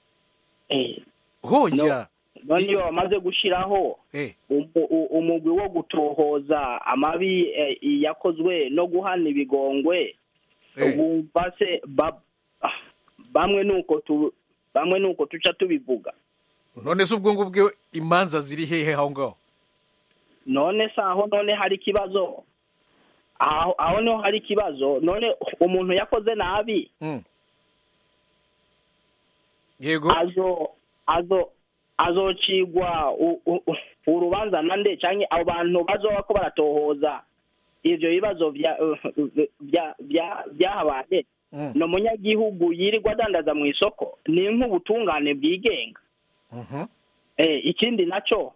hoya none iyo bamaze gushyiraho umugwi wo gutohoza amabi yakozwe no guhana ibigongwe bumva se bamwe nuko tuca tubivuga. none se ubwo ngubwo imanza ziri hehe aho ngaho? none se aho none hari ikibazo aho niho hari ikibazo. none umuntu yakoze nabi yego azocigwa urubanza nande cyangwa abo bantu bazoba ko baratohoza ivyo bibazo byahabaye no munyagihugu yirirwa adandaza mu isoko ni nk'ubutungane bwigenga. ikindi naco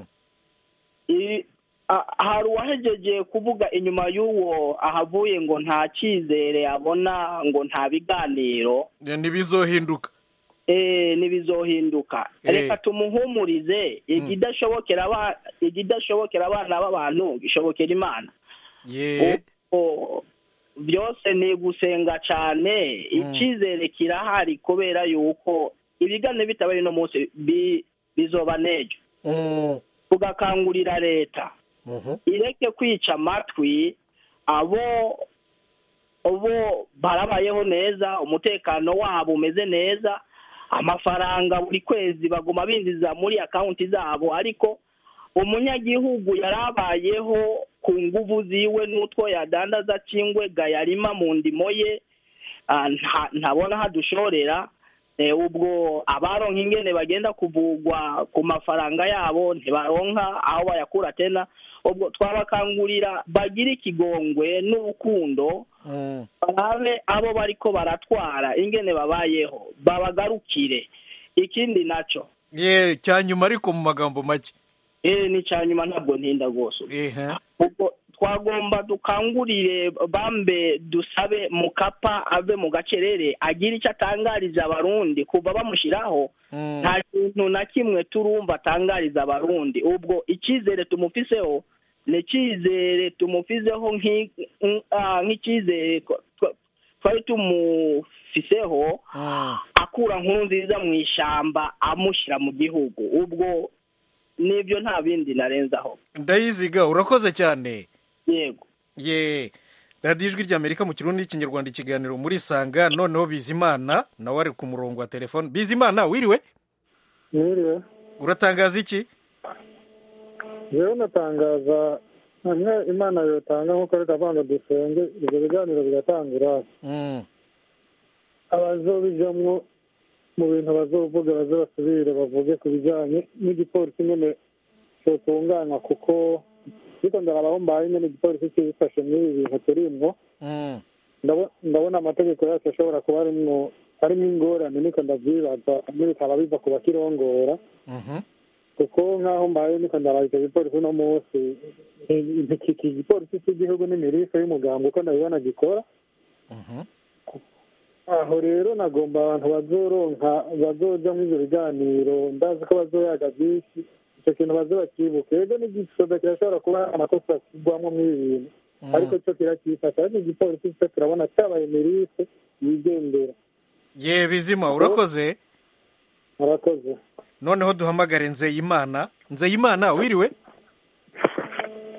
hari uwahejeje kuvuga inyuma y'uwo ahavuye ngo nta cyizere abona ngo nta biganiro ntibizohinduka. ntibizohinduka. reka tumuhumurize igidashobokera abana b'abantu gishobokera Imana. byose ni gusenga cyane. icyizere kirahari kubera yuko ibiganiro bitabaye no munsi bizoba nejo. tugakangurira leta ireke kwica amatwi abo barabayeho neza, umutekano wabo umeze neza, amafaranga buri kwezi baguma binjiza muri akawunti zabo, ariko umunyagihugu yarabayeho ku nguvu ziwe n'utwo yadandaza cyingwe gayarima mu ndimo ye ntabona hadushorera. ubwo abaronka ingene bagenda kuvugwa ku mafaranga yabo ntibaronka aho bayakura tena. ubwo twabakangurira bagira ikigongwe n'urukundo barabe abo bariko baratwara ingene babayeho babagarukire. ikindi naco cyanyuma ariko mu magambo make ni cyanyuma ntabwo ntinda rwose. ubwo twagomba dukangurire bambe dusabe Mukapa ave mu gacerere agira icyo atangariza abarundi kuva bamushyiraho. nta kintu na kimwe turumva atangariza abarundi. ubwo icyizere tumufiseho ni icyizere tumufiseho nk'icyizere twari tumufiseho akura Nkurunziza mu ishyamba amushyira mu gihugu. ubwo nibyo nta bindi narenzaho. Ndayiziga urakoze cyane. yego radiyo ijwi ry'Amerika mu kirundi n'ikinyarwanda ikiganiro muri Sanga. noneho Bizimana nawe ari ku murongo wa telefone. Bizimana wiriwe? wiriwe. uratangaza iki? rero natangaza hamwe Imana yotanga nk'uko reka avanga dusenge ibyo biganiro bigatangura. abazobijamwo mu bintu bazovuga bazobasubire bavuge ku bijyanye n'igipolisi nyine cyotunganywa, kuko ariko ndarabaho mbaye nyine igipolisi kibifashe muri ibi bintu turimwo. ndabona amategeko yacu ashobora kuba harimo ingorane, niko ndabyibaza bikaba biva ku bakirongora. kuko nk'aho mbaye niko ndaraba icyo gipolisi uno munsi iki gipolisi cy'igihugu n'imirisa y'umuganga uko ndabibona gikora. aho rero nagomba abantu bazoja muri ibyo biganiro ndazi ko bazoyaga byinshi, icyo kintu bakibuke. rero n'igisoda kirashobora kuba amakosa akigwamo muri ibi bintu, ariko cyo kirakifasha. ariko igipolisi cyo turabona cyabaye mirise yigendera. Bizima urakoze. murakoze. noneho duhamagare Nzeyimana. Nzeyimana wiriwe?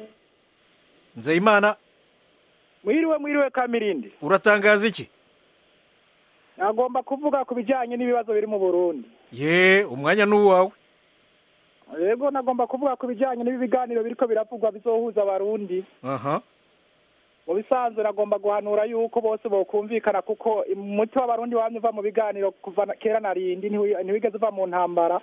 Nzeyimana mwiriwe Kamirindi. uratangaza iki? nagomba kuvuga ku bijyanye n'ibibazo biri mu Burundi. Umwanya ni uwawe. Yego, nagomba kuvuga ku bijyanye n'ibi biganiro biriko biravugwa bizohuza abarundi. Mu bisanzwe nagomba guhanura yuko bose bokumvikana, kuko umuti w'abarundi wamye uva mu biganiro kuva kera na rindi, ntiwigeze uva mu ntambara.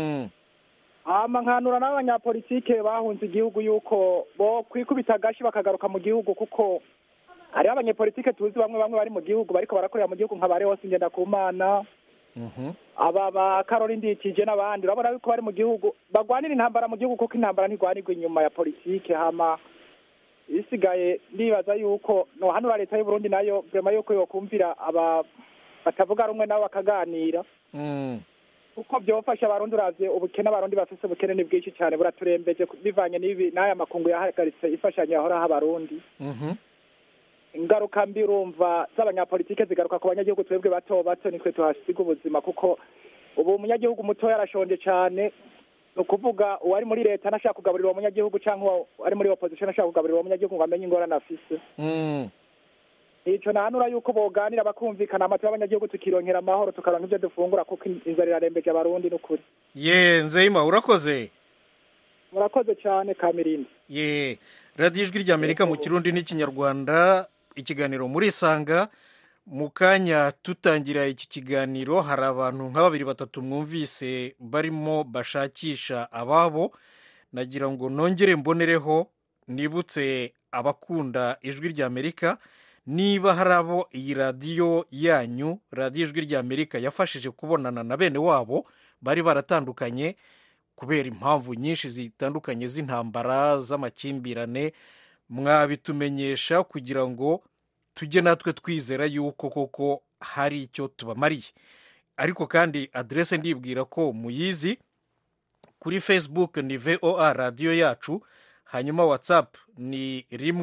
Nkanura n'abanyapolitike bahunze igihugu yuko bo kwikubita agashi bakagaruka mu gihugu, kuko hariho abanyepolitike tuzi bamwe bari mu gihugu bariko barakorera mu gihugu nka bare hose Ngendakumana, aba ba Karoli Nditije n'abandi, urabona yuko bari mu gihugu bagwanira intambara mu gihugu, kuko intambara ntigwanirwa inyuma ya politike. Hama isigaye ndibaza yuko hanura leta y'u Burundi nayo vrema yuko yokumvira aba batavuga rumwe nabo bakaganira, kuko byofasha abarundi. Uravye ubukene abarundi bafise, ubukene ni bwinshi cyane, buraturembeje bivanye n'ibi n'aya makungu yahagaritse ifashanyo yahoraho abarundi. Ingaruka mbi urumva z'abanyapolitike zigaruka ku banyagihugu twebwe bato bato, nitwe tuhasiga ubuzima, kuko ubu umunyagihugu mutoya arashonje cyane. Ni ukuvuga uwari muri leta ntashaka kugaburira uwo munyagihugu, cyangwa ari muri opposition ntashaka kugaburira uwo munyagihugu ngo amenye ingorane afise. Ico nahanura yuko boganira bakumvikana, amatu y'abanyagihugu tukironkera amahoro, tukaronka ivyo dufungura, kuko inzara irarembeje abarundi n'ukuri. Nzeyima, urakoze. Murakoze cyane Kamirindi. Radio Ijwi ry'Amerika mu Kirundi n'Ikinyarwanda, ikiganiro muri Sanga. Mu kanya tutangira iki kiganiro hari abantu nka 2-3 mwumvise barimo bashakisha ababo. Nagira ngo nongere mbonereho nibutse abakunda Ijwi ry'Amerika, niba hari abo iyi radiyo yanyu, Radio Ijwi ry'Amerika, yafashije kubonana na bene wabo bari baratandukanye kubera impamvu nyinshi zitandukanye z'intambara, z'amakimbirane, mwabitumenyesha kugira ngo tujye natwe twizera yuko koko hari icyo tubamariye. Ariko kandi adresse ndibwira ko muyizi, kuri Facebook ni VOA radio yacu, hanyuma WhatsApp ni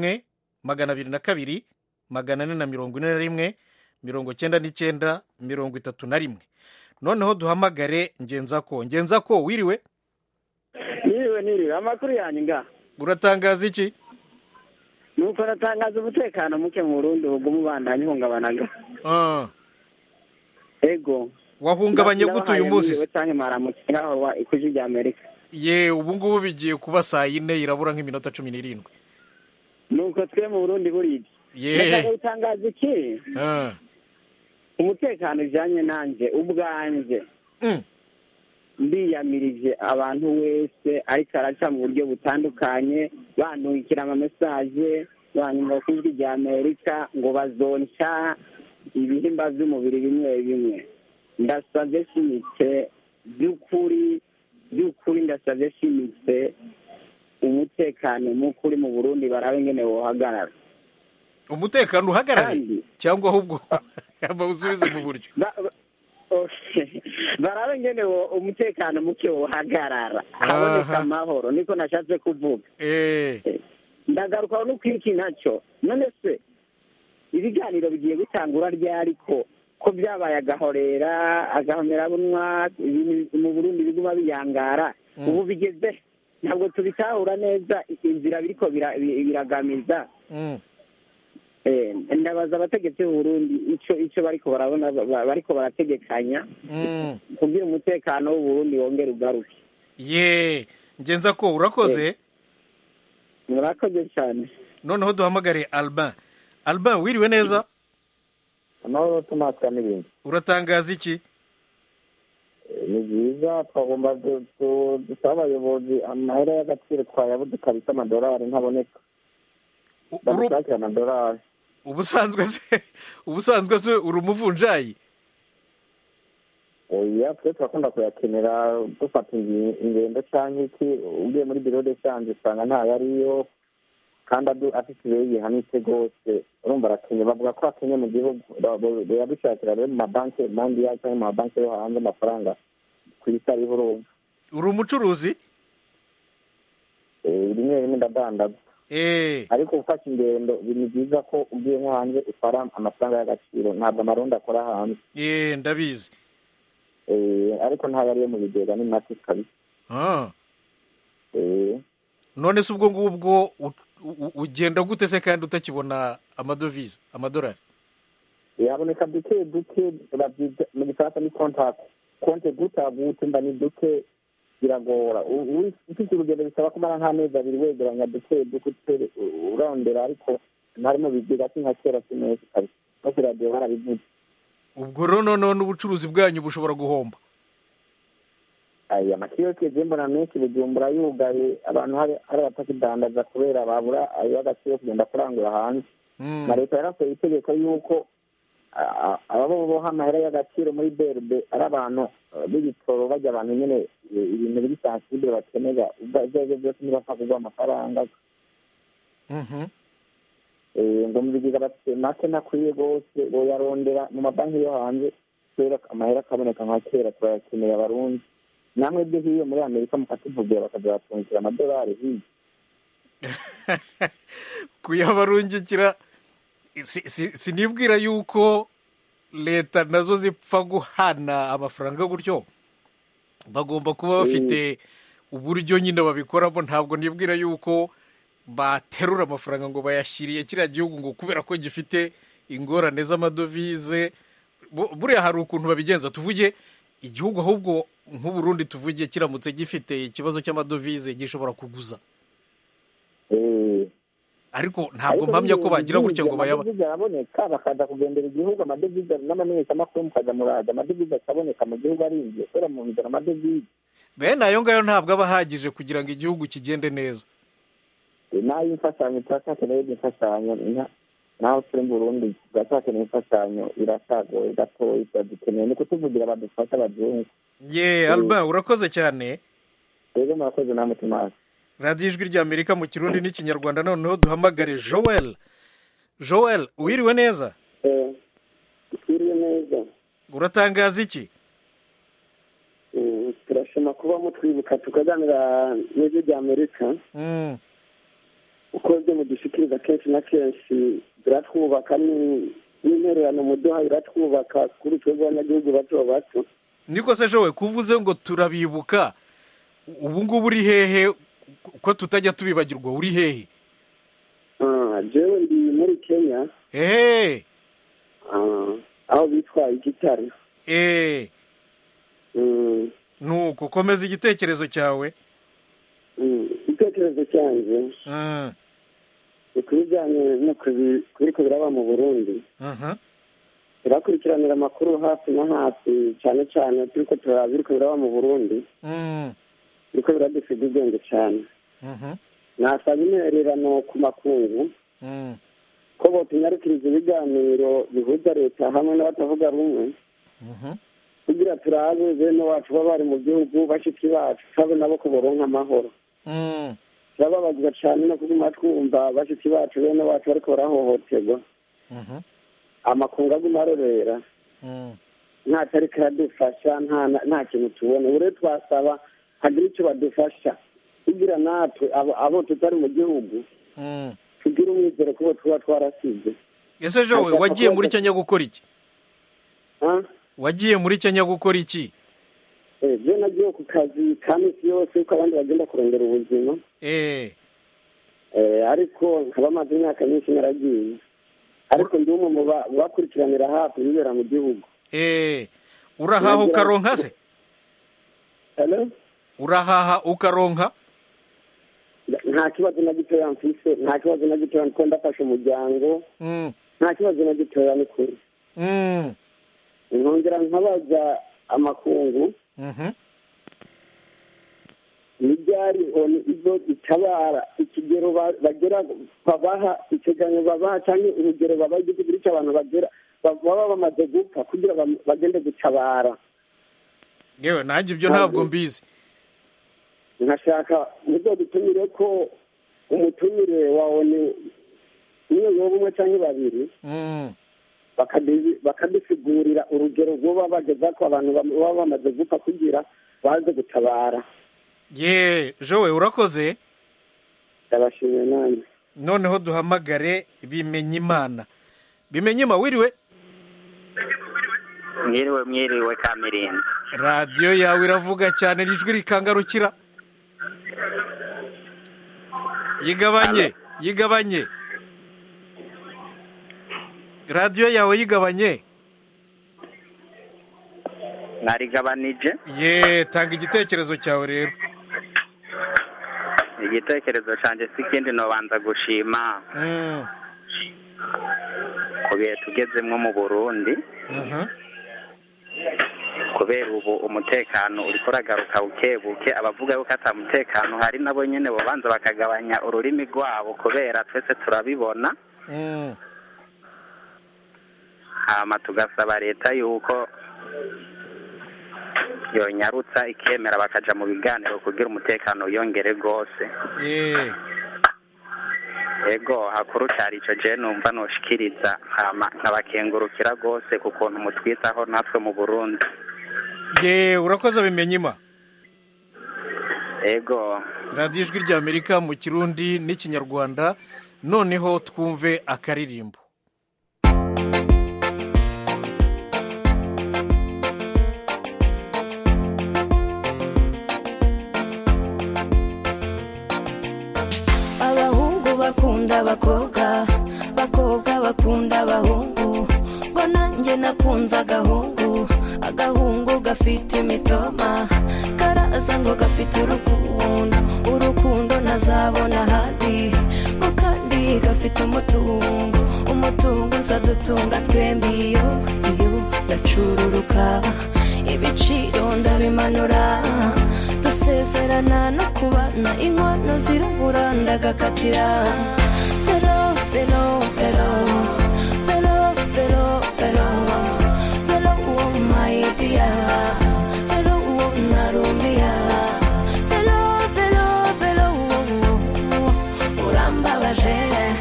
1-242-441-99-31. Noneho duhamagare Ngenzako. Wiriwe? Niriwe, amakuru yanyu nga. Uratangaza iki? Nuko natangaza umutekano muke mu Burundi ubwo mubandanye hungabanaga. Ego. Wahungabanye gute uyu munsi? Cyane maramukira wa Ijwi ry'Amerika. Ubu ngubu bigiye kuba saa 4 irabura nk'iminota 17. Nuko twe mu Burundi buridi. Natangaza iki? Umutekano ujanye nanje ubwanje. Ndiyamirije abantu wese ariko araca mu buryo butandukanye, bantukira ama message banyuma ku Ijwi ry'Amerika ngo bazonca ibihimba by'umubiri bimwe. Ndasabye shimitse by'ukuri ndasabye shimitse umutekano mukuri mu Burundi barabe ngene wohagarara. Umutekano uhagarara cyangwa ahubwo usubize mu buryo? Barabe ngene umutekano muke wohagarara, haboneka amahoro, niko nashatse kuvuga. Ndagaruka no kwiki nacyo. None se ibiganiro bigiye gutangura ryari ko byabaye agahomera bunwa mu Burundi biguma biyangara, ubu bigeze ntabwo tubitahura neza inzira biriko biragamiza. Ndabaza abategetsi b'u Burundi ico bariko barabona, bariko barategekanya kugira umutekano w'u Burundi wongere ugaruke. Ngenzako, urakoze. Murakoze cyane. Noneho duhamagare Albin. Wiriwe neza? Amahoro tumatwa n'ibindi. Uratangaza iki? Ni byiza, twagomba dusaba abayobozi amahera y'agaciro twayabuze kabisa, amadolari ntaboneka. Ndashakira amadolari. Ubusanzwe se uri umuvunjayi? Twe turakunda kuyakenera dufata ingendo cyangwa iki, ugiye muri biro de change usanga ntayo ariyo, kandi afite ibiro yihanitse rwose. Urumva arakenye, bavuga ko akenye mu gihugu, yadushakira rero mu mabanki mondial cyangwa mu mabanki yo hanze amafaranga ku isi ariho. urumva. Uri umucuruzi? Rimwe ndadandaza. Ariko ufashe ingendo ni byiza ko ugiye nko hanze utwara amafaranga y'agaciro, ntabwo amarundi akora hanze. Ndabizi. Ariko ntayo ariyo mu bigega, ni make kabisa. None se ubwo ngubwo ugenda gute se kandi utakibona amadovize, amadolari? haboneka duke duke mu gifaransa ni konte gute mba ni duke biragora ufite urugendo bisaba kumara nk'amezi abiri wegeranya duke duke urondera ariko ntarimo bigira si nka kera si neza kabisa no kuri radiyo barabivuze. ubwo rero noneho n'ubucuruzi bwanyu bushobora guhomba. amakiyoke mbona menshi Bujumbura yugaye abantu hari abatakidandaza kubera babura ayo agaciro kugenda kurangura hanze. na leta yarasohoye itegeko yuko ababo boha amahera y'agaciro muri berbe ari abantu b'ibitoro bajya abantu nyine ibintu biri sensible bakenera ubwo ibyo byose ntibapfa kugwa amafaranga. ngo mu bigega bafite make nakwiye rwose boyarondera mu mabanki yo hanze kubera amahera akaboneka nka kera turayakeneye abarundi. namwe ibyo hiyo muri Amerika mukatuvugira bakazatungira amadolari hiyo kuyabarungikira. sinibwira yuko leta nazo zipfa guhana amafaranga gutyo, bagomba kuba bafite uburyo nyine babikoramo. ntabwo nibwira yuko baterura amafaranga ngo bayashyiriye kiriya gihugu ngo kubera ko gifite ingorane z'amadovize. buriya hari ukuntu babigenza. tuvuge igihugu ahubwo nk'Uburundi tuvuge kiramutse gifite ikibazo cy'amadovize gishobora kuguza, ariko ntabwo mpamya ko bagira gutya ngo bayaba. amadovize araboneka bakaza kugendera igihugu, amadovize n'amamenyeshamakuru mukaza muraza, amadovize akaboneka mu gihugu arinjiye kubera mu nzira amadovize. bene ayo ngayo ntabwo aba ahagije kugira ngo igihugu kigende neza. n'ay'imfashanyo turacyakeneye imfashanyo naho turi mu Burundi turacyakeneye imfashanyo irasagoye gatoya turadukeneye ni kutuvugira badufasha abazungu. Albert urakoze cyane. rero murakoze namwe Tomasi. radiyo ijwi ry'Amerika mu Kirundi n'Ikinyarwanda. noneho duhamagare Joel wiriwe neza. wiriwe neza. uratangaza iki? turashima kuba mutwibuka tukaganira n'ijwi ry'Amerika. uko byo mudushikiriza kenshi na kenshi biratwubaka, n'intererano muduha biratwubaka kuri twebwe abanyagihugu bato bato. niko se Joel kuvuze ngo turabibuka, ubu ngubu uri hehe ko tutajya tubibagirwa? uri hehe? jewe ndi muri Kenya. aho bitwa Igitare. nuko komeza igitekerezo cyawe. igitekerezo cyanjye ni ku bijyanye no kubiriko biraba mu Burundi. turakurikiranira amakuru hafi na hafi, cyane cyane turiko turaba biriko biraba mu Burundi. biriko biradusiga ubwenge cyane. nasaba intererano ku makungu ko botunyarukiriza ibiganiro bihuza leta hamwe n'abatavuga rumwe, kugira turabe bene wacu baba bari mu gihugu bashiki bacu turabe nabo ko boronka amahoro. turababazwa cyane no kuguma twumva bashiki bacu bene wacu bariko barahohoterwa. amakungu aguma arorera ntacyo karadufasha, nta kintu tubona. ubu rero twasaba hagira icyo badufasha kugira natwe abo tutari mu gihugu tugire umwizero kubo tuba twarasize. ese Jowe wagiye muri Kenya gukora iki? wagiye muri Kenya gukora iki? je nagiye ku kazi ka misi yose uko abandi bagenda kurondera ubuzima. ariko nkaba maze imyaka myinshi naragiye, ariko ndi umwe mu bakurikiranira hafi bibera mu gihugu. urahaha ukaronka se? urahaha ukaronka? nta kibazo na gitoya mfise, nta kibazo na gitoya kuko ndafasha umuryango. nta kibazo na gitoya ni kuri. nkongera nkabaza amakungu n'ibyari ibyo itabara ikigero bagera babaha iteganyo babaha cyangwa urugero babaha igihugu cy'abantu bagera baba bamaze gupfa kugira bagende gutabara. yewe nanjye ibyo ntabwo mbizi. nkashaka muzo dutumire ko umutumire wawe ni umwe cyangwa babiri bakadusigurira urugero rwo bageza ko abantu baba bamaze gupfa kugira baze gutabara. Jowe urakoze. ndabashimiye nanjye. noneho duhamagare Bimenyimana. Bimenyima wiriwe? mwiriwe Kamirindi. radiyo yawe iravuga cyane n'ijwi rikangarukira. yigabanye radiyo yawe yigabanye. narigabanije. Tanga igitekerezo cyawe rero. Igitekerezo cyanjye si ikindi nobanza gushima ku bihe tugezemwo mu Burundi, kubera ubu umutekano uriko uragaruka bukebuke. abavuga yuko ata mutekano hari nabo nyene bobanza bakagabanya ururimi rwabo, kubera twese turabibona. hama tugasaba leta yuko yonyarutsa ikemera bakaja mu biganiro kugira umutekano yongere rwose. Ego hakuru cyari ico je numva noshikiriza, hama nkabakengurukira rwose ku kuntu mutwitaho natwe mu Burundi. Urakoze Bimenyima. Ego radiyo ijwi ry'Amerika mu Kirundi n'Ikinyarwanda. Noneho twumve akaririmbo. Bakunda abakobwa, bakobwa bakunda abahungu, ngo nanjye nakunze agahungu, agahungu gafite imitoma, karaza ngo gafite urukundo, urukundo ntazabona ahandi, ngo kandi gafite umutungo, umutungo uzadutunga twembi. iyo ndacururuka, ibiciro ndabimanura, dusezerana no kubana, inkono zirabura ndagakatira. Velo, velo, velo, velo, velo, velo, velo, oh my dear, velo, oh narumia, velo, velo, velo, urambabaje.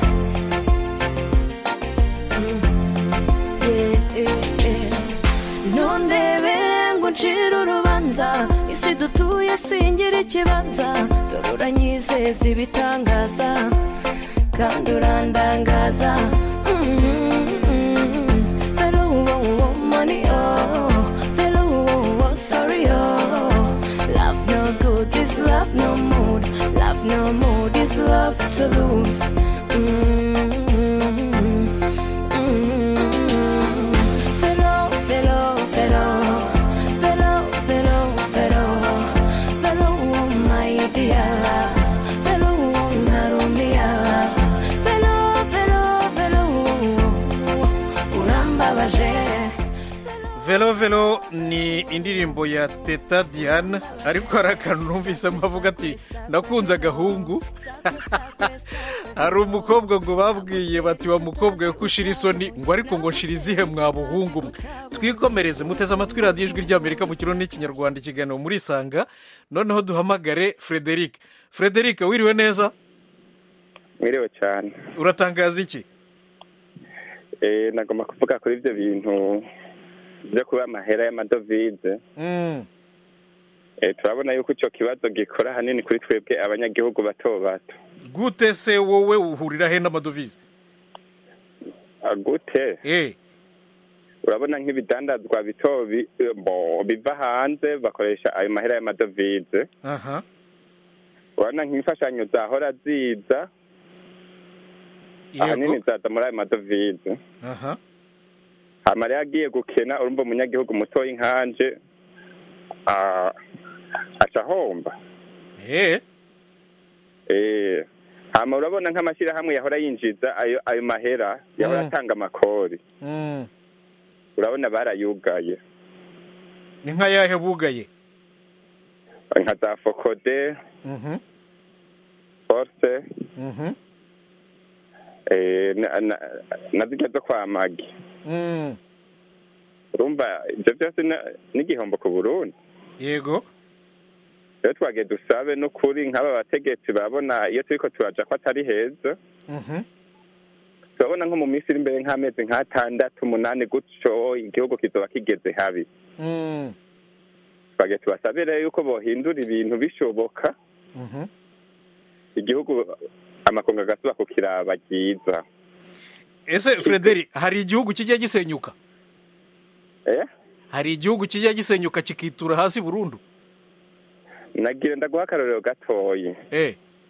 Nondebe ngo ncire urubanza, isi dutuye singira ikibanza, dore uranyizeza ibitangaza kandi urandangaza. Velo uwo money velo uwo sorry love no good is love no mood, love no mood is love to lose. Velo Velo ni indirimbo ya Teta Diane, ariko hari akantu numvise avuga ati nakunze agahungu. Hari umukobwa ngo babwiye bati wa mukobwa yo kushira isoni, ngo ariko ngo nshira izihe mwa buhungu mwe. Twikomereze, muteze amatwi radiyo ijwi ry'Amerika mu Kirundi n'Ikinyarwanda, ikiganiro muri Sanga. Noneho duhamagare Frederic. Frederic, wiriwe neza? Wiriwe cyane. Uratangaza iki? Nagomba kuvuga kuri ibyo bintu byo kuba amahera y'amadovize. Turabona yuko icyo kibazo gikora hanini kuri twebwe abanyagihugu bato bato. Gute se wowe uhurira he n'amadovize? Gute? Urabona nk'ibidandazwa bito biva hanze bakoresha ayo mahera y'amadovize. Urabona nk'imfashanyo zahora ziza ahanini zaza muri ayo madovize. Amare agiye gukena, urumva umunyagihugu mutoyi nkanje aca homba. Hama urabona nk'amashyirahamwe yahora yinjiza ayo mahera, yahora atanga amakori. Urabona barayugaye. Ni nka yahe bugaye? Nka za Fokode, Force, na zirya zo kwa Magi. Urumva ibyo byose n'igihombo ku Burundi. Yego. Rero twagiye dusabe n'ukuri nk'aba bategetsi babona iyo turiko turaja ko atari heza. Turabona nko mu minsi iri imbere nk'amezi nk'6 8 gutyo igihugu kizoba kigeze habi. Twagiye tubasabire yuko bohindura ibintu bishoboka. Igihugu amakungu agasuba kukiraba ryiza. Ese Frederic, hari igihugu kijya gisenyuka? Hari igihugu kijya gisenyuka kikitura hasi burundu? Nagira ndaguha akarorero gatoyi.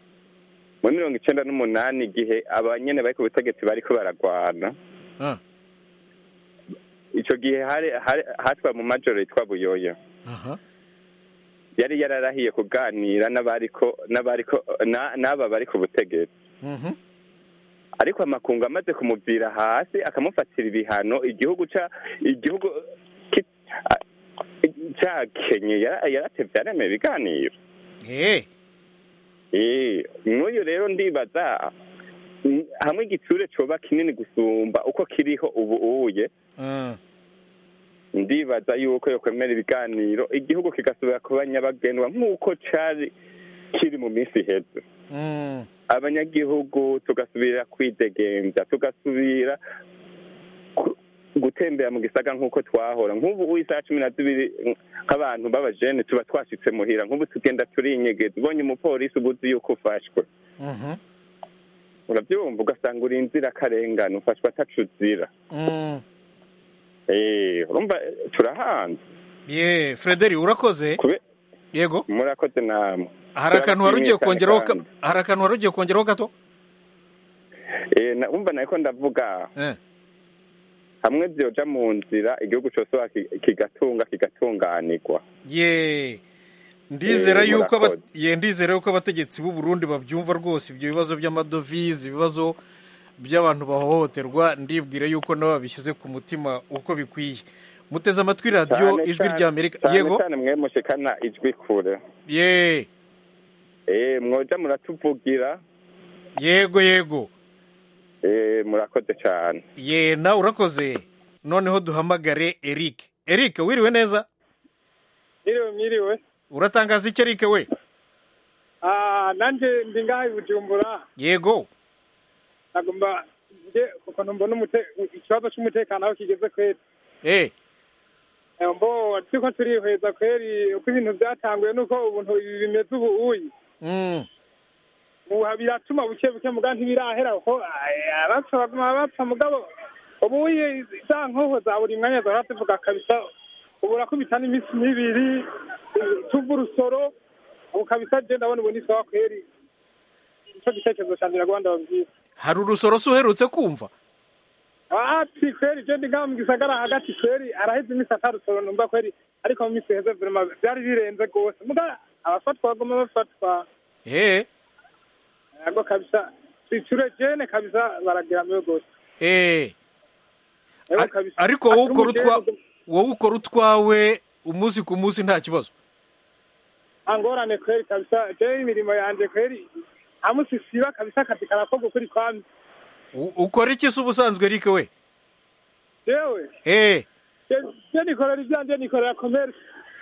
Mu 1998 igihe abanyene bari ku butegetsi bariko baragwana. icyo gihe hatwa mu majoro yitwa buyoya yari yararahiye kuganira n'aba bari ku butegetsi ariko amakungu amaze kumuvira hasi akamufatira ibihano igihugu cyakenye yaratevye aremeye ibiganiro n'uyu rero ndibaza hamwe igitsure coba kinini gusumba uko kiriho ubu uye ndibaza yuko yokwemera ibiganiro igihugu kigasubira kuba nyabagendwa nk'uko cari kiri mu minsi iheze abanyagihugu tugasubira kwidegemvya tugasubira gutembera mu gisaga nk'uko twahora nk'ubu isaha 12 nk'abantu b'abajene tuba twashitse muhira nk'ubu tugenda turinyegeza ubonye umupolisi ubuzi yuko ufashwe urabyumva ugasanga uri inzirakarengane ufashwa atacuzira urumva turahanze Frederic urakoze yego murakoze namwe hari akantu wari ugiye kongeraho gato umva nako ndavuga hamwe byoja mu nzira igihugu cyose kigatunganirwa ndizera yuko abategetsi b'u Burundi babyumva rwose ibyo bibazo by'amadovize ibibazo by'abantu bahohoterwa ndibwira yuko nabo babishyize ku mutima uko bikwiye muteze amatwi radiyo ijwi rya Amerika yego cyane mwe mushikana ijwi kure mwoja muratuvugira yego murakoze cyane nawe urakoze noneho duhamagare Eric wiriwe neza mwiriwe uratangaza iki Eric we nanje ndi ngaha i Bujumbura yego nagomba kuko mbona ikibazo cy'umutekano aho kigeze kweri mbo turiko turihweza kweri uko ibintu byatanguye nuko ubuntu ibi bimeze ubu uyi biratuma buke muga ntibirahera ko abapfa baguma bapfa mugabo ubu uyi za nkoho za buri mwanya zahora tuvuga kabisa ubura kubita n'iminsi n'ibiri tuva urusoro ubu kabisa je ndabona ubu ni sawa kweri icyo gitekerezo cyane Rwanda babwiye hari urusoro uherutse kumva kweri je ndi ngaha mu gisagara hagati kweri araheze iminsi atarusoro numva kweri ariko mu minsi heze vraiment byari birenze rwose muga abafatwa baguma bafatwa yego kabisa twicure jene kabisa baragira mwe rwose ariko wowe ukora utwawe umunsi ku munsi nta kibazo angorane kweri kabisa je imirimo yanje kweri amusisiba kabisa akazi karakorwa kuri kwami ukora iki se ubusanzwe Eric we yewe je nikorera ibyanje nikorera commerce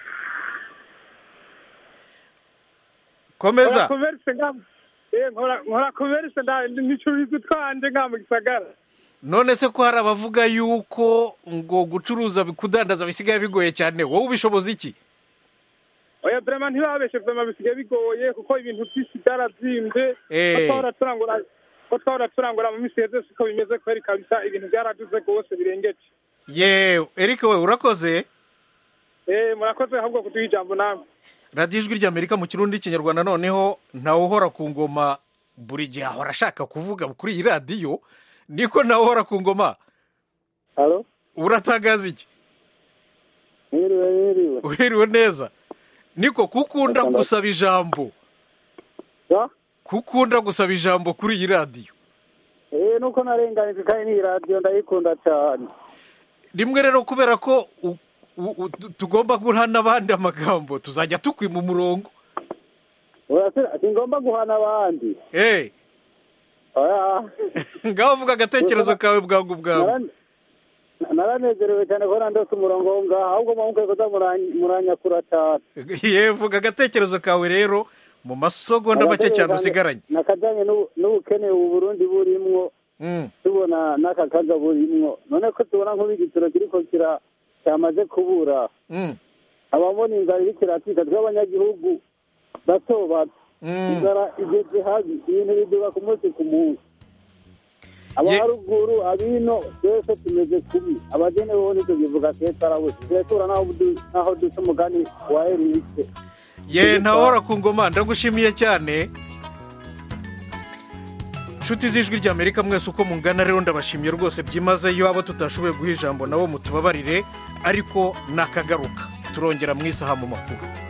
komeza nkora commerce nicuriza twanje nga mu gisagara none se ko hari abavuga yuko ngo gucuruza kudandaza bisigaye bigoye cyane wowe ubishoboza iki oya vraiment ntibabeshe vraiment bisigaye bigoye kuko ibintu byinshi byarazimbye ko twahora turangura mu minsi yose siko bimeze kweri kabisa ibintu byaraduze rwose birengeje Eric we urakoze murakoze ahubwo kuduha ijambo namwe radiyo ijwi ry'Amerika mu kirundi n'ikinyarwanda noneho ntawe uhora ku ngoma buri gihe ahora ashaka kuvuga kuri iyi radiyo niko nawe uhora ku ngoma uratangaza iki wiriwe neza niko kukunda gusaba ijambo kuri iyi radiyo nuko narenganije kandi iyi radiyo ndayikunda cyane rimwe rero kubera ko tugomba guha n'abandi amagambo tuzajya tukwima umurongo ngomba guhana abandi ngaho uvuga agatekerezo kawe bwangu bwawe naranezerewe cyane ko nandose umurongo wo ngaha ahubwo mwamuke kuza muranyakura cyane vuga agatekerezo kawe rero mu masegonda make cyane usigaranye nakajyanye n'ubukene ubu Burundi burimwo tubona n'aka kaga burimwo none ko tubona nk'igitoro kiriko cyamaze kubura ababona inzara iriko iratwika tw'abanyagihugu bato bato inzara igeze habi ibintu biduga ku munsi ku munsi abaharuguru abino twese tumeze kubi abagene boho nivyo bivuga keza arawe turetura naho duca umugani wa Eric ntahora ku ngoma ndagushimiye cyane inshuti z'ijwi ry'Amerika mwese uko mungana rero ndabashimye rwose byimazeyo abo tutashoboye guha ijambo nabo mutubabarire ariko nakagaruka turongera mu isaha mu makuru.